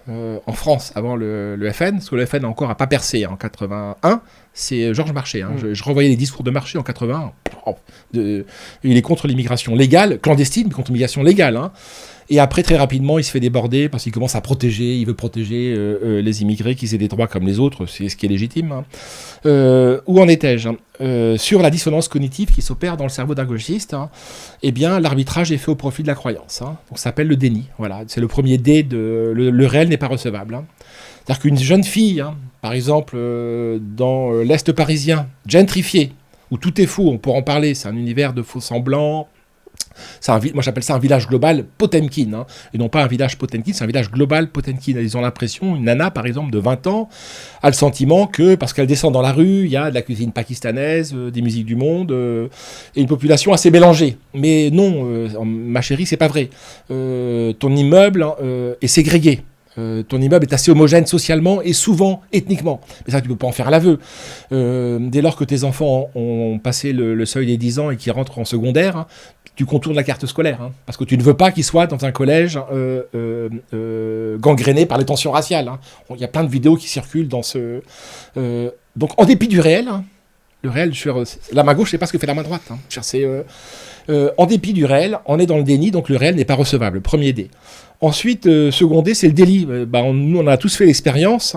en France avant le FN, parce que le FN encore n'a pas percé en 81, c'est Georges Marchais. Je revoyais les discours de Marchais en 81. Il est contre l'immigration légale, clandestine, mais contre l'immigration légale. Et après, très rapidement, il se fait déborder parce qu'il commence à protéger, il veut protéger les immigrés, qu'ils aient des droits comme les autres, c'est ce qui est légitime. Où en étais-je sur la dissonance cognitive qui s'opère dans le cerveau d'un gauchiste, eh bien, l'arbitrage est fait au profit de la croyance. Donc, ça s'appelle le déni. Voilà, c'est le premier D de le réel n'est pas recevable. C'est-à-dire qu'une jeune fille, par exemple, dans l'Est parisien, gentrifié, où tout est faux, on pourra en parler, c'est un univers de faux semblants. Moi j'appelle ça un village global Potemkin, et non pas un village Potemkin, c'est un village global Potemkin. Ils ont l'impression, une nana par exemple de 20 ans a le sentiment que parce qu'elle descend dans la rue, il y a de la cuisine pakistanaise, des musiques du monde, et une population assez mélangée. Mais non, ma chérie, c'est pas vrai. Ton immeuble est ségrégué. Ton immeuble est assez homogène socialement et souvent ethniquement. Mais ça, tu peux pas en faire l'aveu. Dès lors que tes enfants ont passé le seuil des 10 ans et qu'ils rentrent en secondaire, tu contournes la carte scolaire. Parce que tu ne veux pas qu'ils soient dans un collège gangréné par les tensions raciales. Il y a plein de vidéos qui circulent dans ce... Donc, en dépit du réel, le réel, la main gauche, c'est pas ce que fait la main droite. En dépit du réel, on est dans le déni, donc le réel n'est pas recevable. Premier dé. Ensuite, second dé, c'est le délit. Nous, on a tous fait l'expérience,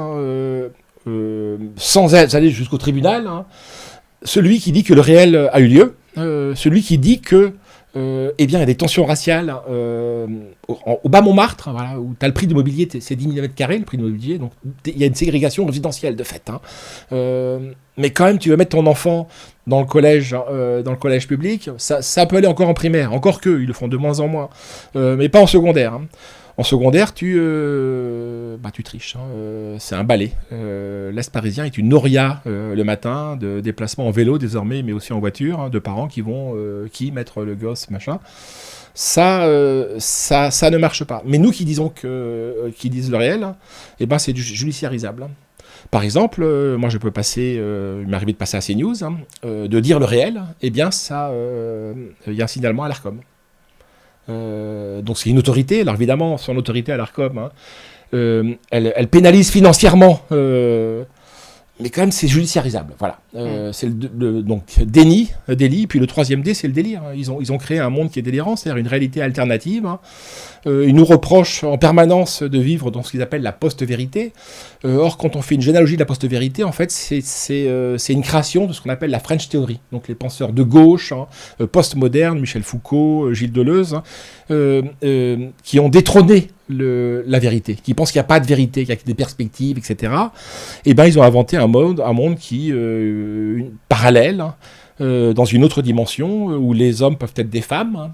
sans aller jusqu'au tribunal. Celui qui dit que le réel a eu lieu, celui qui dit que il y a des tensions raciales au bas Montmartre, où tu as le prix de l'immobilier, c'est 10 000 m², le prix de l'immobilier, donc il y a une ségrégation résidentielle de fait. Mais quand même, tu veux mettre ton enfant dans le collège public, ça peut aller encore en primaire, encore que, ils le font de moins en moins, mais pas en secondaire. En secondaire, tu triches. C'est un balai. L'Est parisien est une noria le matin, de déplacement en vélo désormais, mais aussi en voiture, de parents qui vont mettre le gosse, machin. Ça ne marche pas. Mais nous qui disent le réel, c'est judiciarisable. Par exemple, moi je peux passer, il m'est arrivé de passer à CNews, de dire le réel, il y a un signalement à l'Arcom. Donc c'est une autorité, alors évidemment son autorité à l'Arcom, elle pénalise financièrement, mais quand même c'est judiciarisable, voilà. C'est donc délit, puis le troisième dé c'est le délire. Ils ont créé un monde qui est délirant, c'est-à-dire une réalité alternative. Ils nous reprochent en permanence de vivre dans ce qu'ils appellent la post-vérité. Or, quand on fait une généalogie de la post-vérité, en fait, c'est une création de ce qu'on appelle la French Theory. Donc les penseurs de gauche, post-modernes, Michel Foucault, Gilles Deleuze, qui ont détrôné la vérité, qui pensent qu'il n'y a pas de vérité, qu'il y a que des perspectives, etc. Et ils ont inventé un monde qui parallèle, dans une autre dimension, où les hommes peuvent être des femmes,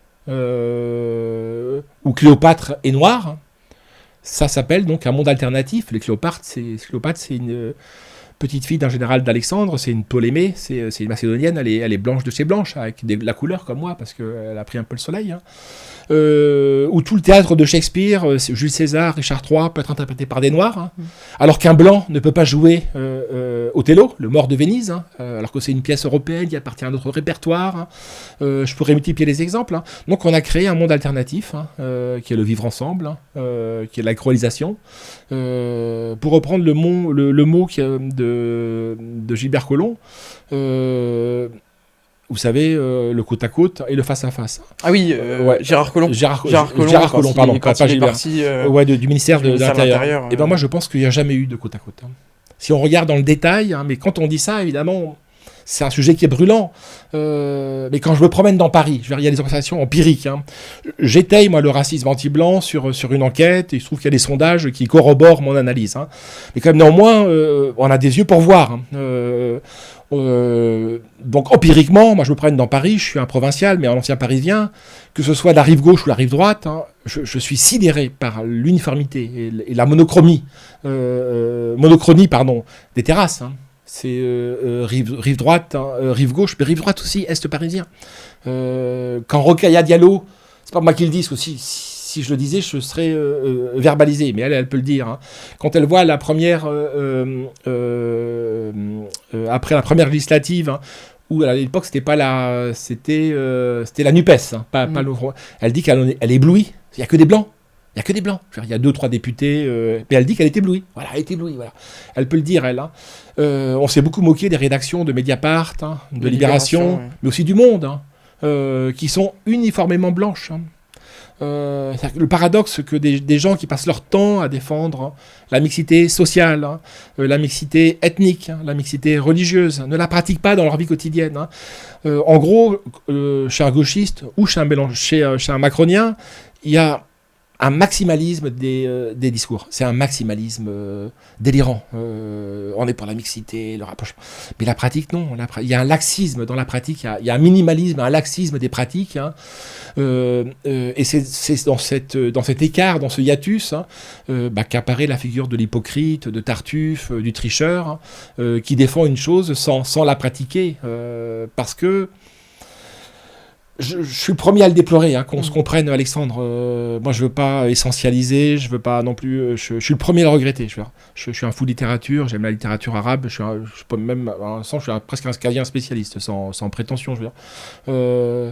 où Cléopâtre est noire. Ça s'appelle donc un monde alternatif. Cléopâtre, c'est une petite fille d'un général d'Alexandre, c'est une Ptolémée, c'est une Macédonienne, elle est blanche de chez blanche, avec la couleur comme moi, parce qu'elle a pris un peu le soleil. Où tout le théâtre de Shakespeare, Jules César, Richard III, peut être interprété par des Noirs, alors qu'un Blanc ne peut pas jouer Othello, le mort de Venise, alors que c'est une pièce européenne qui appartient à notre répertoire. Je pourrais multiplier les exemples. Donc on a créé un monde alternatif, qui est le vivre ensemble, qui est l'agroalisation. Pour reprendre le mot de Gilbert Colomb, vous savez, le côte à côte et le face à face. Ah oui, Gérard Collomb. Gérard Collomb, pardon, pas Gilbert. Du ministère de l'Intérieur. Et moi, je pense qu'il n'y a jamais eu de côte à côte. Si on regarde dans le détail, mais quand on dit ça, évidemment, c'est un sujet qui est brûlant. Mais quand je me promène dans Paris, il y a des observations empiriques. J'étaye, moi, le racisme anti-blanc sur une enquête, et il se trouve qu'il y a des sondages qui corroborent mon analyse. Mais quand même, néanmoins, on a des yeux pour voir. Donc empiriquement, moi je me promène dans Paris, je suis un provincial mais un ancien parisien, que ce soit la rive gauche ou la rive droite, je suis sidéré par l'uniformité et la monochronie des terrasses. C'est rive droite, rive gauche, mais rive droite aussi, est parisien. Quand Rokhaya Diallo, c'est pas moi qui le dis, aussi si je le disais, je serais verbalisé, mais elle peut le dire. Quand elle voit la première, après la première législative, où à l'époque c'était la NUPES, pas le... Elle dit qu'elle est éblouie. Il n'y a que des blancs. Il n'y a que des blancs. Il y a 2-3 députés, mais elle dit qu'elle est éblouie. Voilà, elle est éblouie. Voilà. Elle peut le dire, elle. Hein. On s'est beaucoup moqué des rédactions de Mediapart, hein, de Libération, ouais. Mais aussi du Monde, hein, qui sont uniformément blanches. Hein. Le paradoxe que des gens qui passent leur temps à défendre hein, la mixité sociale, hein, la mixité ethnique, hein, la mixité religieuse, ne la pratiquent pas dans leur vie quotidienne. Hein. En gros, chez un gauchiste ou chez un macronien, il y a un maximalisme des discours. C'est un maximalisme délirant. On est pour la mixité, le rapprochement. Mais la pratique, non. Il y a un laxisme dans la pratique. Il y a un minimalisme, un laxisme des pratiques. Hein. Et c'est dans cet écart, dans ce hiatus, hein, qu'apparaît la figure de l'hypocrite, de Tartuffe, du tricheur, hein, qui défend une chose sans la pratiquer. Parce que je suis le premier à le déplorer, hein, qu'on se comprenne, Alexandre. Moi, je veux pas essentialiser, je veux pas non plus. Je suis le premier à le regretter. Je suis un fou de littérature, j'aime la littérature arabe. Je peux même, à un sens, je suis presque quasi un spécialiste, sans prétention, je veux dire.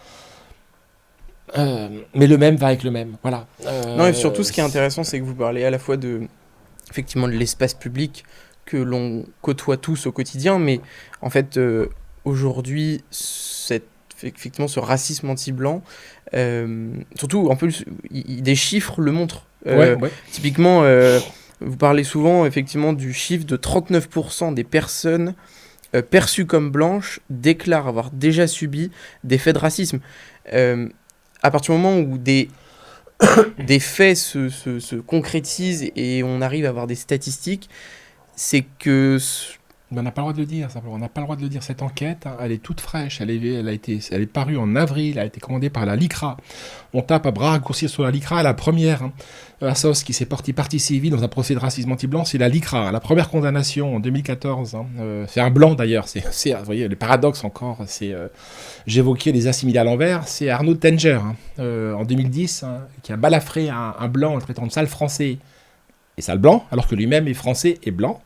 Mais le même va avec le même, voilà. Non, et surtout, ce qui est intéressant, c'est que vous parlez à la fois effectivement, de l'espace public que l'on côtoie tous au quotidien, mais en fait, aujourd'hui, effectivement, ce racisme anti-blanc, surtout, en plus, des chiffres le montrent. Ouais. Typiquement, vous parlez souvent, effectivement, du chiffre de 39% des personnes perçues comme blanches déclarent avoir déjà subi des faits de racisme. À partir du moment où des faits se concrétisent et on arrive à avoir des statistiques, c'est que... Mais on n'a pas le droit de le dire, simplement. On n'a pas le droit de le dire. Cette enquête, hein, elle est toute fraîche. Elle est parue en avril. Elle a été commandée par la LICRA. On tape à bras raccourcis sur la LICRA. La première assoce qui s'est portée partie civile dans un procès de racisme anti-blanc, c'est la LICRA. La première condamnation en 2014. Hein, c'est un blanc d'ailleurs. Vous voyez, le paradoxe encore. J'évoquais les assimilés à l'envers. C'est Arnaud Tenger, hein, en 2010, hein, qui a balafré un blanc en le traitant de sale français et sale blanc, alors que lui-même est français et blanc.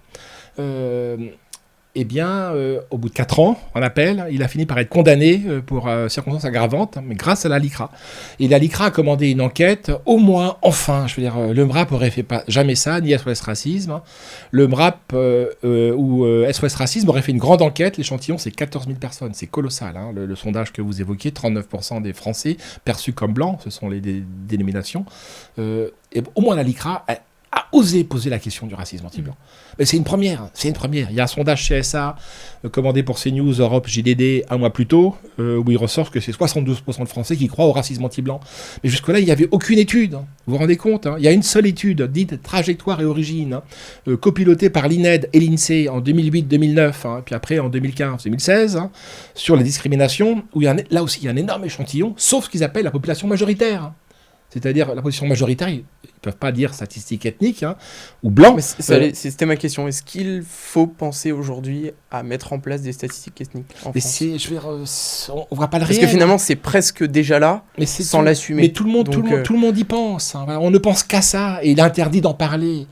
Eh bien, au bout de 4 ans, en appel, il a fini par être condamné pour circonstances aggravantes, mais grâce à la LICRA. Et la LICRA a commandé une enquête, au moins, enfin, je veux dire, le MRAP aurait fait pas jamais ça, ni SOS Racisme. Hein. Le MRAP ou SOS Racisme aurait fait une grande enquête, l'échantillon, c'est 14 000 personnes, c'est colossal. Hein, le sondage que vous évoquiez, 39% des Français perçus comme blancs, ce sont les dénominations. Et au moins la LICRA a osé poser la question du racisme anti-blanc. Mais c'est une première. Il y a un sondage CSA commandé pour CNews Europe JDD un mois plus tôt, où il ressort que c'est 72% de Français qui croient au racisme anti-blanc. Mais jusque-là, il n'y avait aucune étude. Hein. Vous vous rendez compte, hein. Il y a une seule étude, dite Trajectoire et Origine, hein, copilotée par l'INED et l'INSEE en 2008-2009, hein, puis après en 2015-2016, hein, sur les discriminations, où là aussi il y a un énorme échantillon, sauf ce qu'ils appellent la population majoritaire. Hein. C'est-à-dire la position majoritaire, ils ne peuvent pas dire statistique ethnique, hein, ou blanc. C'était ma question. Est-ce qu'il faut penser aujourd'hui à mettre en place des statistiques ethniques en France ? On ne voit pas le réel. Parce que finalement, c'est presque déjà là, sans l'assumer. Mais tout le monde y pense. Hein. On ne pense qu'à ça, et il est interdit d'en parler.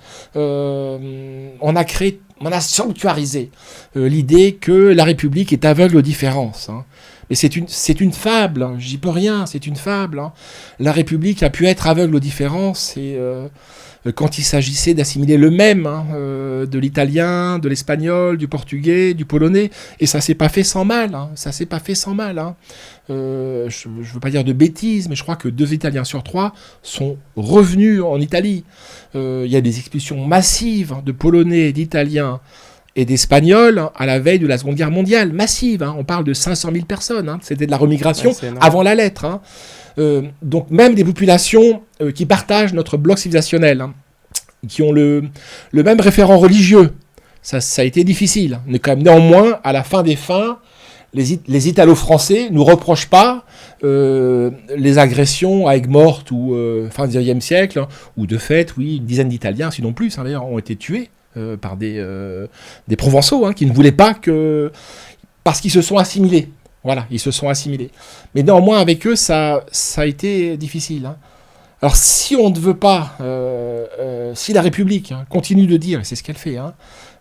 On a sanctuarisé l'idée que la République est aveugle aux différences. Hein. Mais c'est une fable, hein. J'y peux rien, c'est une fable. Hein. La République a pu être aveugle aux différences et quand il s'agissait d'assimiler le même, hein, de l'italien, de l'espagnol, du portugais, du polonais, et ça s'est pas fait sans mal. Hein. Hein. Je veux pas dire de bêtises, mais je crois que 2 Italiens sur 3 sont revenus en Italie. Il y a des expulsions massives de Polonais, d'Italiens et d'Espagnols à la veille de la Seconde Guerre mondiale, massive. Hein. On parle de 500 000 personnes. Hein. C'était de la remigration avant la lettre. Hein. Donc même des populations qui partagent notre bloc civilisationnel, hein, qui ont le même référent religieux. Ça a été difficile. Mais quand même, néanmoins, à la fin des fins, les Italo-Français ne nous reprochent pas les agressions à Aigues-Mortes ou fin du XIXe siècle, hein, où de fait, oui, une dizaine d'Italiens, sinon plus, hein, d'ailleurs, ont été tués par des Provençaux, hein, qui ne voulaient pas parce qu'ils se sont assimilés. Voilà, ils se sont assimilés. Mais néanmoins, avec eux, ça a été difficile. Hein. Alors, si on ne veut pas, si la République, hein, continue de dire, et c'est ce qu'elle fait, hein,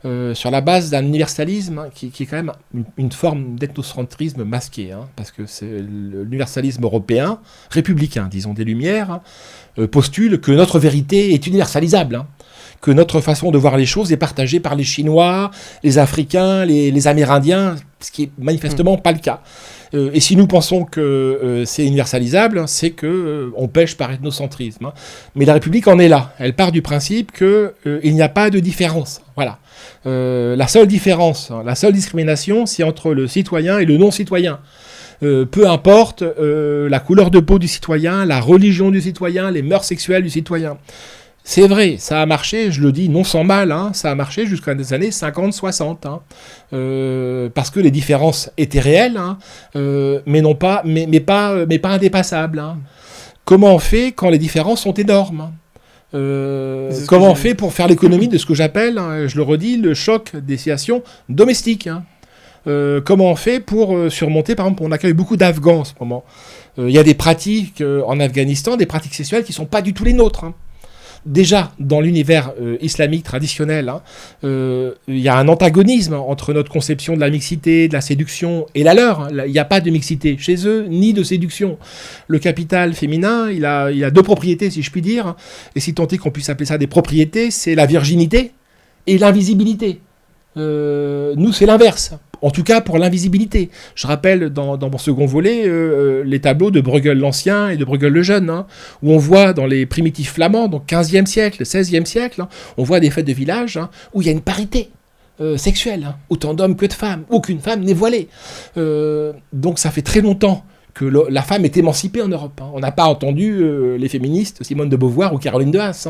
sur la base d'un universalisme qui est quand même une forme d'ethnocentrisme masqué, parce que c'est l'universalisme européen, républicain, disons, des Lumières, postule que notre vérité est universalisable, que notre façon de voir les choses est partagée par les Chinois, les Africains, les Amérindiens, ce qui est manifestement pas le cas. Et si nous pensons que c'est universalisable, c'est que on pêche par ethnocentrisme. Mais la République en est là. Elle part du principe que il n'y a pas de différence. Voilà. La seule différence, la seule discrimination, c'est entre le citoyen et le non-citoyen. Peu importe la couleur de peau du citoyen, la religion du citoyen, les mœurs sexuelles du citoyen. C'est vrai, ça a marché, je le dis non sans mal, ça a marché jusqu'à des années 50-60, parce que les différences étaient réelles, mais pas indépassables. Comment on fait quand les différences sont énormes? Comment on fait pour faire l'économie de ce que j'appelle, je le redis, le choc des situations domestiques? Comment on fait pour surmonter, par exemple, on accueille beaucoup d'Afghans en ce moment. Il y a des pratiques en Afghanistan, des pratiques sexuelles qui ne sont pas du tout les nôtres. Déjà, dans l'univers islamique traditionnel, il y a un antagonisme entre notre conception de la mixité, de la séduction et la leur. Il n'y a pas de mixité chez eux, ni de séduction. Le capital féminin, il a deux propriétés, si je puis dire, et si tant est qu'on puisse appeler ça des propriétés, c'est la virginité et l'invisibilité. Nous, c'est l'inverse. En tout cas, pour l'invisibilité. Je rappelle dans mon second volet les tableaux de Bruegel l'Ancien et de Bruegel le Jeune, où on voit dans les primitifs flamands, donc 15e siècle, 16e siècle, on voit des fêtes de village où il y a une parité sexuelle, autant d'hommes que de femmes. Aucune femme n'est voilée. Donc ça fait très longtemps que la femme est émancipée en Europe. On n'a pas entendu les féministes, Simone de Beauvoir ou Caroline de Haas.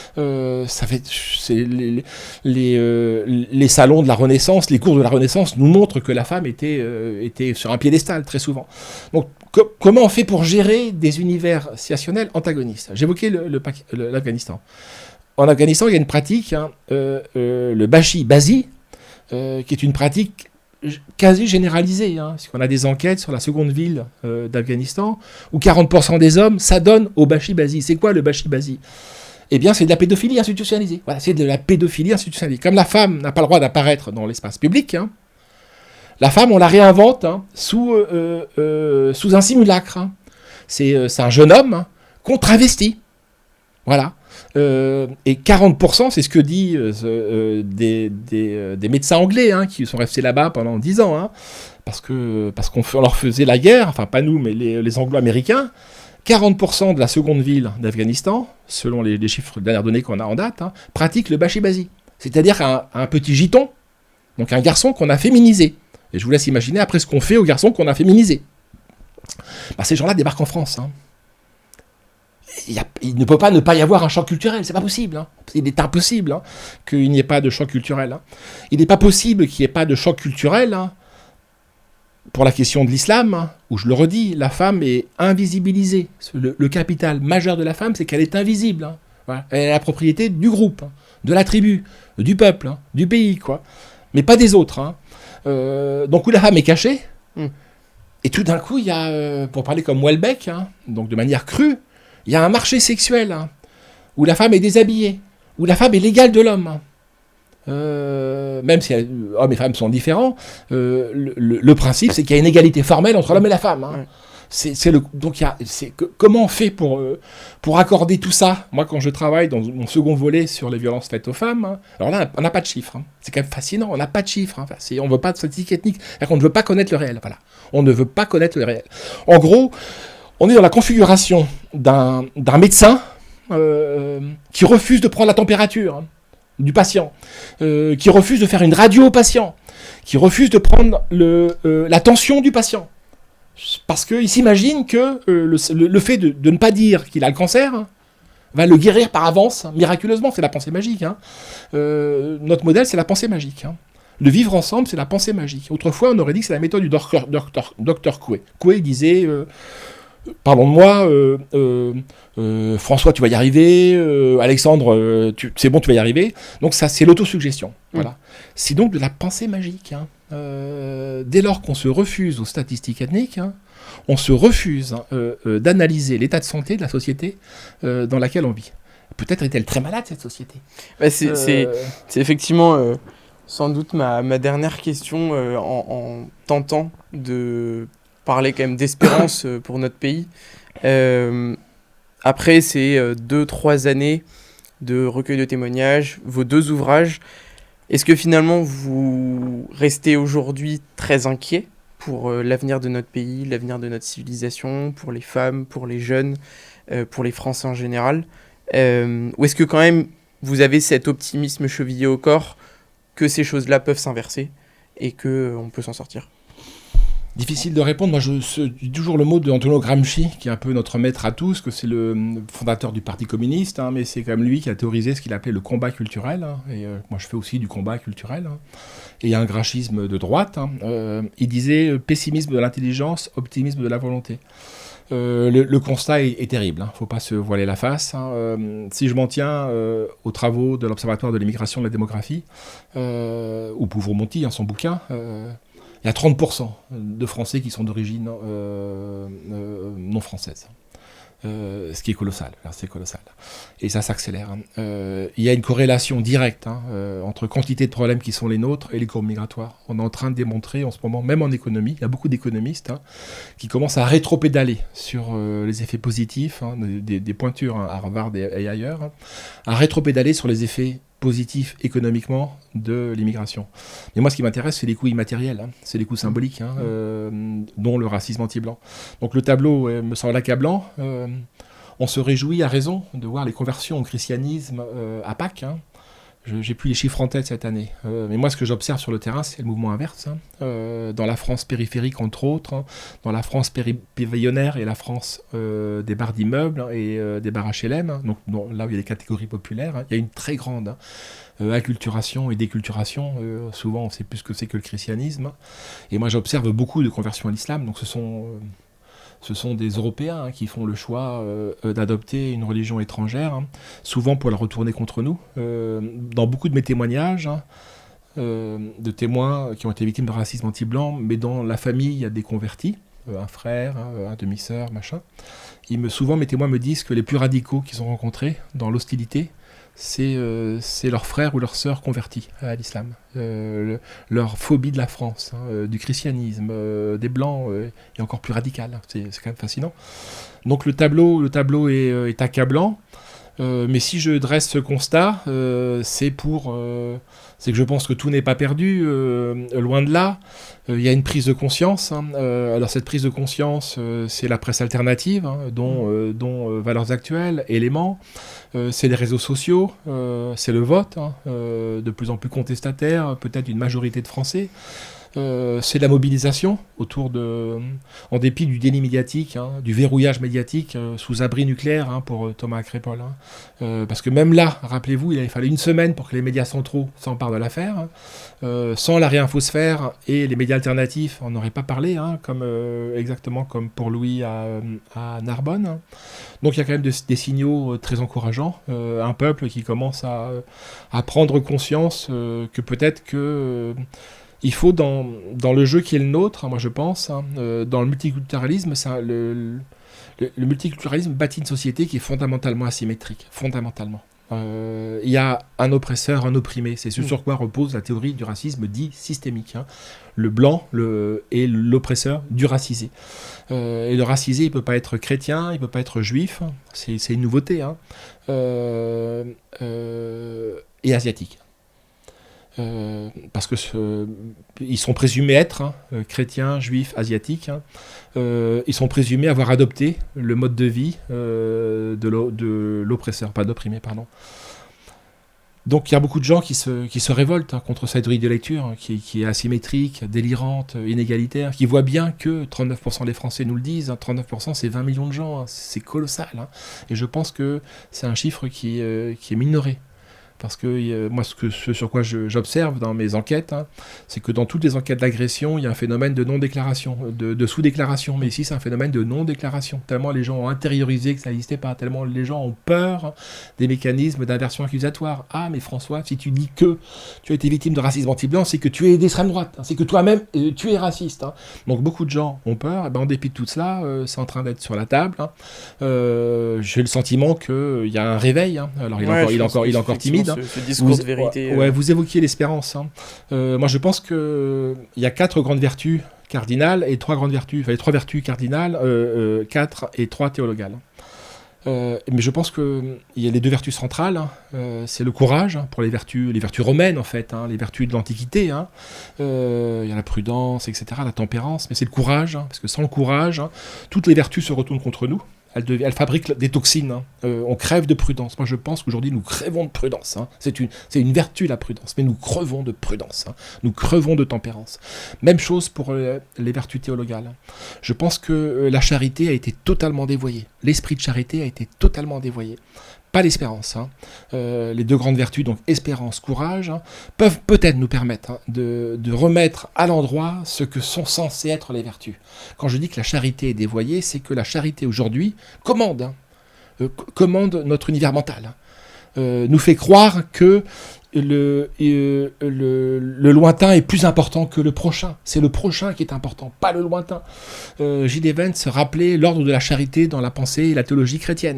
C'est les salons de la Renaissance, les cours de la Renaissance nous montrent que la femme était sur un piédestal très souvent. Donc comment on fait pour gérer des univers situationnels antagonistes? J'évoquais l'Afghanistan. En Afghanistan, il y a une pratique, le bashi-bazi, qui est une pratique quasi généralisé, parce qu'on a des enquêtes sur la seconde ville d'Afghanistan, où 40% des hommes s'adonnent au bashi-bazi. C'est quoi le bashi-bazi? Eh bien, c'est de la pédophilie institutionnalisée. Voilà, c'est de la pédophilie institutionnalisée. Comme la femme n'a pas le droit d'apparaître dans l'espace public, la femme, on la réinvente sous un simulacre. C'est un jeune homme qu'on travestit. Voilà. Et 40%, c'est ce que dit des médecins anglais qui sont restés là-bas pendant 10 ans, parce qu'on leur faisait la guerre, enfin pas nous, mais les anglo-américains. 40% de la seconde ville d'Afghanistan, selon les chiffres de dernières données qu'on a en date, pratiquent le bashi-bazi. C'est-à-dire un petit giton, donc un garçon qu'on a féminisé. Et je vous laisse imaginer après ce qu'on fait aux garçons qu'on a féminisés. Ces gens-là débarquent en France. Il ne peut pas ne pas y avoir un choc culturel, c'est pas possible. Il est impossible qu'il n'y ait pas de choc culturel. Il n'est pas possible qu'il n'y ait pas de choc culturel pour la question de l'islam, où je le redis, la femme est invisibilisée. Le capital majeur de la femme, c'est qu'elle est invisible. Voilà. Elle est la propriété du groupe, de la tribu, du peuple, du pays, mais pas des autres. Donc où la femme est cachée, et tout d'un coup, il y a, pour parler comme Houellebecq, donc de manière crue, il y a un marché sexuel où la femme est déshabillée, où la femme est l'égale de l'homme. Même si hommes et femmes sont différents, le principe, c'est qu'il y a une égalité formelle entre l'homme et la femme. Comment on fait pour accorder tout ça? Moi, quand je travaille dans mon second volet sur les violences faites aux femmes, alors là, on n'a pas de chiffres. C'est quand même fascinant, on n'a pas de chiffres. On ne veut pas de statistique ethnique, on ne veut pas connaître le réel. Voilà. On ne veut pas connaître le réel. En gros, on est dans la configuration d'un médecin qui refuse de prendre la température du patient, qui refuse de faire une radio au patient, qui refuse de prendre la tension du patient. Parce qu'il s'imagine que le fait de ne pas dire qu'il a le cancer va le guérir par avance, miraculeusement. C'est la pensée magique. Notre modèle, c'est la pensée magique. Le vivre ensemble, c'est la pensée magique. Autrefois, on aurait dit que c'est la méthode du docteur Coué. Coué disait... Parlons de moi, François, tu vas y arriver, Alexandre, c'est bon, tu vas y arriver. Donc ça, c'est l'autosuggestion. Voilà. C'est donc de la pensée magique. Dès lors qu'on se refuse aux statistiques ethniques, on se refuse d'analyser l'état de santé de la société dans laquelle on vit. Peut-être est-elle très malade, cette société. C'est effectivement Sans doute ma dernière question en tentant de parler quand même d'espérance pour notre pays. Après ces 2-3 années de recueil de témoignages, vos 2 ouvrages, est-ce que finalement vous restez aujourd'hui très inquiet pour l'avenir de notre pays, l'avenir de notre civilisation, pour les femmes, pour les jeunes, pour les Français en général, ou est-ce que quand même vous avez cet optimisme chevillé au corps que ces choses-là peuvent s'inverser et qu'on peut s'en sortir? Difficile de répondre. Moi, je dis toujours le mot de Antonio Gramsci, qui est un peu notre maître à tous, que c'est le fondateur du Parti communiste, hein, mais c'est quand même lui qui a théorisé ce qu'il appelait le combat culturel. Hein, et moi, je fais aussi du combat culturel. Hein, et il y a un gramscisme de droite. Hein, il disait pessimisme de l'intelligence, optimisme de la volonté. Le constat est terrible, hein, faut pas se voiler la face. Hein. Si je m'en tiens aux travaux de l'Observatoire de l'immigration et de la démographie, ou Pauvre-Monti, hein, son bouquin, il y a 30% de Français qui sont d'origine non française. Ce qui est colossal, c'est colossal. Et ça s'accélère. Hein. Il y a une corrélation directe entre quantité de problèmes qui sont les nôtres et les courbes migratoires. On est en train de démontrer en ce moment, même en économie, il y a beaucoup d'économistes qui commencent à rétropédaler sur les effets positifs, des pointures à Harvard et ailleurs, à rétropédaler sur les effets positif économiquement de l'immigration. Mais moi, ce qui m'intéresse, c'est les coûts immatériels, hein. C'est les coûts symboliques, hein, dont le racisme anti-blanc. Donc le tableau me semble accablant. On se réjouit à raison de voir les conversions au christianisme à Pâques. Hein. J'ai plus les chiffres en tête cette année. Mais moi, ce que j'observe sur le terrain, c'est le mouvement inverse. Hein. Dans la France périphérique, entre autres, hein, dans la France pavillonnaire et la France des bars d'immeubles hein, et des bars HLM, hein, donc là où il y a des catégories populaires, hein, il y a une très grande acculturation et déculturation. Souvent, on ne sait plus ce que c'est que le christianisme. Et moi, j'observe beaucoup de conversions à l'islam. Donc, ce sont des Européens hein, qui font le choix d'adopter une religion étrangère, hein, souvent pour la retourner contre nous. Dans beaucoup de mes témoignages, hein, de témoins qui ont été victimes de racisme anti-blanc, mais dans la famille, il y a des convertis, un frère, hein, un demi-sœur, machin. Souvent, mes témoins me disent que les plus radicaux qu'ils ont rencontrés dans l'hostilité, c'est leur frère ou leur sœur convertis à l'islam. Leur phobie de la France, hein, du christianisme, des blancs, est encore plus radicale. C'est quand même fascinant. Donc le tableau est accablant. Mais si je dresse ce constat, c'est que je pense que tout n'est pas perdu, loin de là. Il y a une prise de conscience. Hein. Alors cette prise de conscience, c'est la presse alternative, hein, dont Valeurs Actuelles, Éléments, c'est les réseaux sociaux, c'est le vote, hein, de plus en plus contestataire, peut-être une majorité de Français. C'est la mobilisation en dépit du déni médiatique, hein, du verrouillage médiatique sous abri nucléaire hein, pour Thomas Crépol. Hein. Parce que même là, rappelez-vous, il avait fallu une semaine pour que les médias centraux s'emparent de l'affaire. Hein. Sans la réinfosphère et les médias alternatifs, on n'aurait pas parlé, hein, exactement comme pour Louis à Narbonne. Hein. Donc il y a quand même des signaux très encourageants. Un peuple qui commence à prendre conscience que peut-être que... il faut, dans le jeu qui est le nôtre, moi je pense, hein, dans le multiculturalisme, le multiculturalisme bâtit une société qui est fondamentalement asymétrique, fondamentalement. Il y a un oppresseur, un opprimé, c'est ce sur quoi repose la théorie du racisme dit systémique. Hein. Le blanc est l'oppresseur du racisé. Et le racisé, il ne peut pas être chrétien, il ne peut pas être juif, c'est une nouveauté, hein. Et asiatique. Parce que ils sont présumés être hein, chrétiens, juifs, asiatiques. Hein. Ils sont présumés avoir adopté le mode de vie de l'oppresseur, pas d'opprimé, pardon. Donc il y a beaucoup de gens qui se révoltent hein, contre cette grille de lecture hein, qui est asymétrique, délirante, inégalitaire, qui voient bien que 39% des Français nous le disent, hein, 39% c'est 20 millions de gens, hein, c'est colossal. Hein. Et je pense que c'est un chiffre qui est minoré. Parce que moi, ce sur quoi j'observe dans mes enquêtes, hein, c'est que dans toutes les enquêtes d'agression, il y a un phénomène de non-déclaration, de sous-déclaration. Mais ici, c'est un phénomène de non-déclaration. Tellement les gens ont intériorisé que ça n'existait pas. Tellement les gens ont peur des mécanismes d'inversion accusatoire. Ah, mais François, si tu dis que tu as été victime de racisme anti-blanc, c'est que tu es d'extrême droite. Hein, c'est que toi-même, tu es raciste. Hein. Donc beaucoup de gens ont peur. Et ben, en dépit de tout cela, c'est en train d'être sur la table. Hein. J'ai le sentiment qu'il y a un réveil. Hein. Alors il est encore timide. rapide. Ce discours de vérité. Ouais, vous évoquiez l'espérance. Hein. Moi, je pense qu'il y a 4 grandes vertus cardinales et 3 grandes vertus, enfin, 3 vertus cardinales, 4 et 3 théologales. Mais je pense qu'il y a les 2 vertus centrales, hein. C'est le courage, hein, pour les vertus romaines en fait, hein, les vertus de l'Antiquité. Hein. Il y a la prudence, etc., la tempérance, mais c'est le courage, hein, parce que sans le courage, hein, toutes les vertus se retournent contre nous. Elle fabrique des toxines. Hein. On crève de prudence. Moi, je pense qu'aujourd'hui, nous crevons de prudence. Hein. C'est une vertu, la prudence. Mais nous crevons de prudence. Hein. Nous crevons de tempérance. Même chose pour les vertus théologales. Je pense que la charité a été totalement dévoyée. L'esprit de charité a été totalement dévoyé. Pas l'espérance. Hein. Les 2 grandes vertus, donc espérance, courage, hein, peuvent peut-être nous permettre, hein, de remettre à l'endroit ce que sont censées être les vertus. Quand je dis que la charité est dévoyée, c'est que la charité aujourd'hui commande notre univers mental. Nous fait croire que le lointain est plus important que le prochain. C'est le prochain qui est important, pas le lointain. Gilles Evans rappelait l'ordre de la charité dans la pensée et la théologie chrétienne.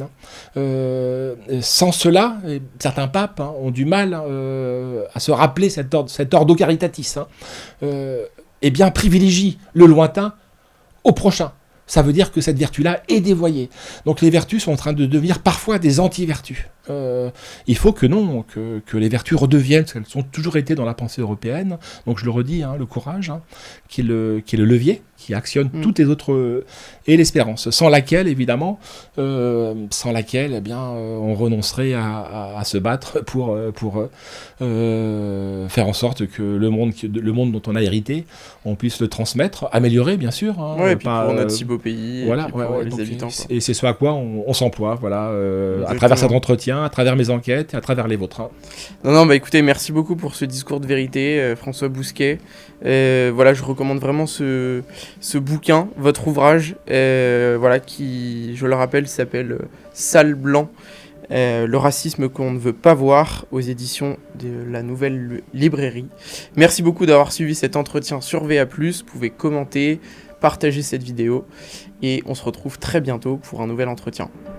Sans cela, certains papes, hein, ont du mal à se rappeler cet ordo caritatis. Hein. Eh bien, privilégie le lointain au prochain. Ça veut dire que cette vertu-là est dévoyée. Donc les vertus sont en train de devenir parfois des anti-vertus. Il faut que les vertus redeviennent, parce qu'elles ont toujours été dans la pensée européenne. Donc je le redis, hein, le courage, hein, qui est le levier, qui actionne toutes les autres, et l'espérance, sans laquelle, évidemment, eh bien, on renoncerait à se battre pour faire en sorte que le monde dont on a hérité, on puisse le transmettre, améliorer, bien sûr. Hein, ouais, et puis pour notre si beau pays, voilà, et puis pour les donc, habitants. Quoi. Et c'est ce à quoi on s'emploie, voilà, à travers cet entretien, à travers mes enquêtes, et à travers les vôtres. Hein. Non, bah écoutez, merci beaucoup pour ce discours de vérité, François Bousquet. Voilà, je recommande vraiment ce bouquin, votre ouvrage, voilà, qui, je le rappelle, s'appelle Salle Blanc, le racisme qu'on ne veut pas voir, aux éditions de la Nouvelle Librairie. Merci beaucoup d'avoir suivi cet entretien sur VA+. Vous pouvez commenter, partager cette vidéo, et on se retrouve très bientôt pour un nouvel entretien.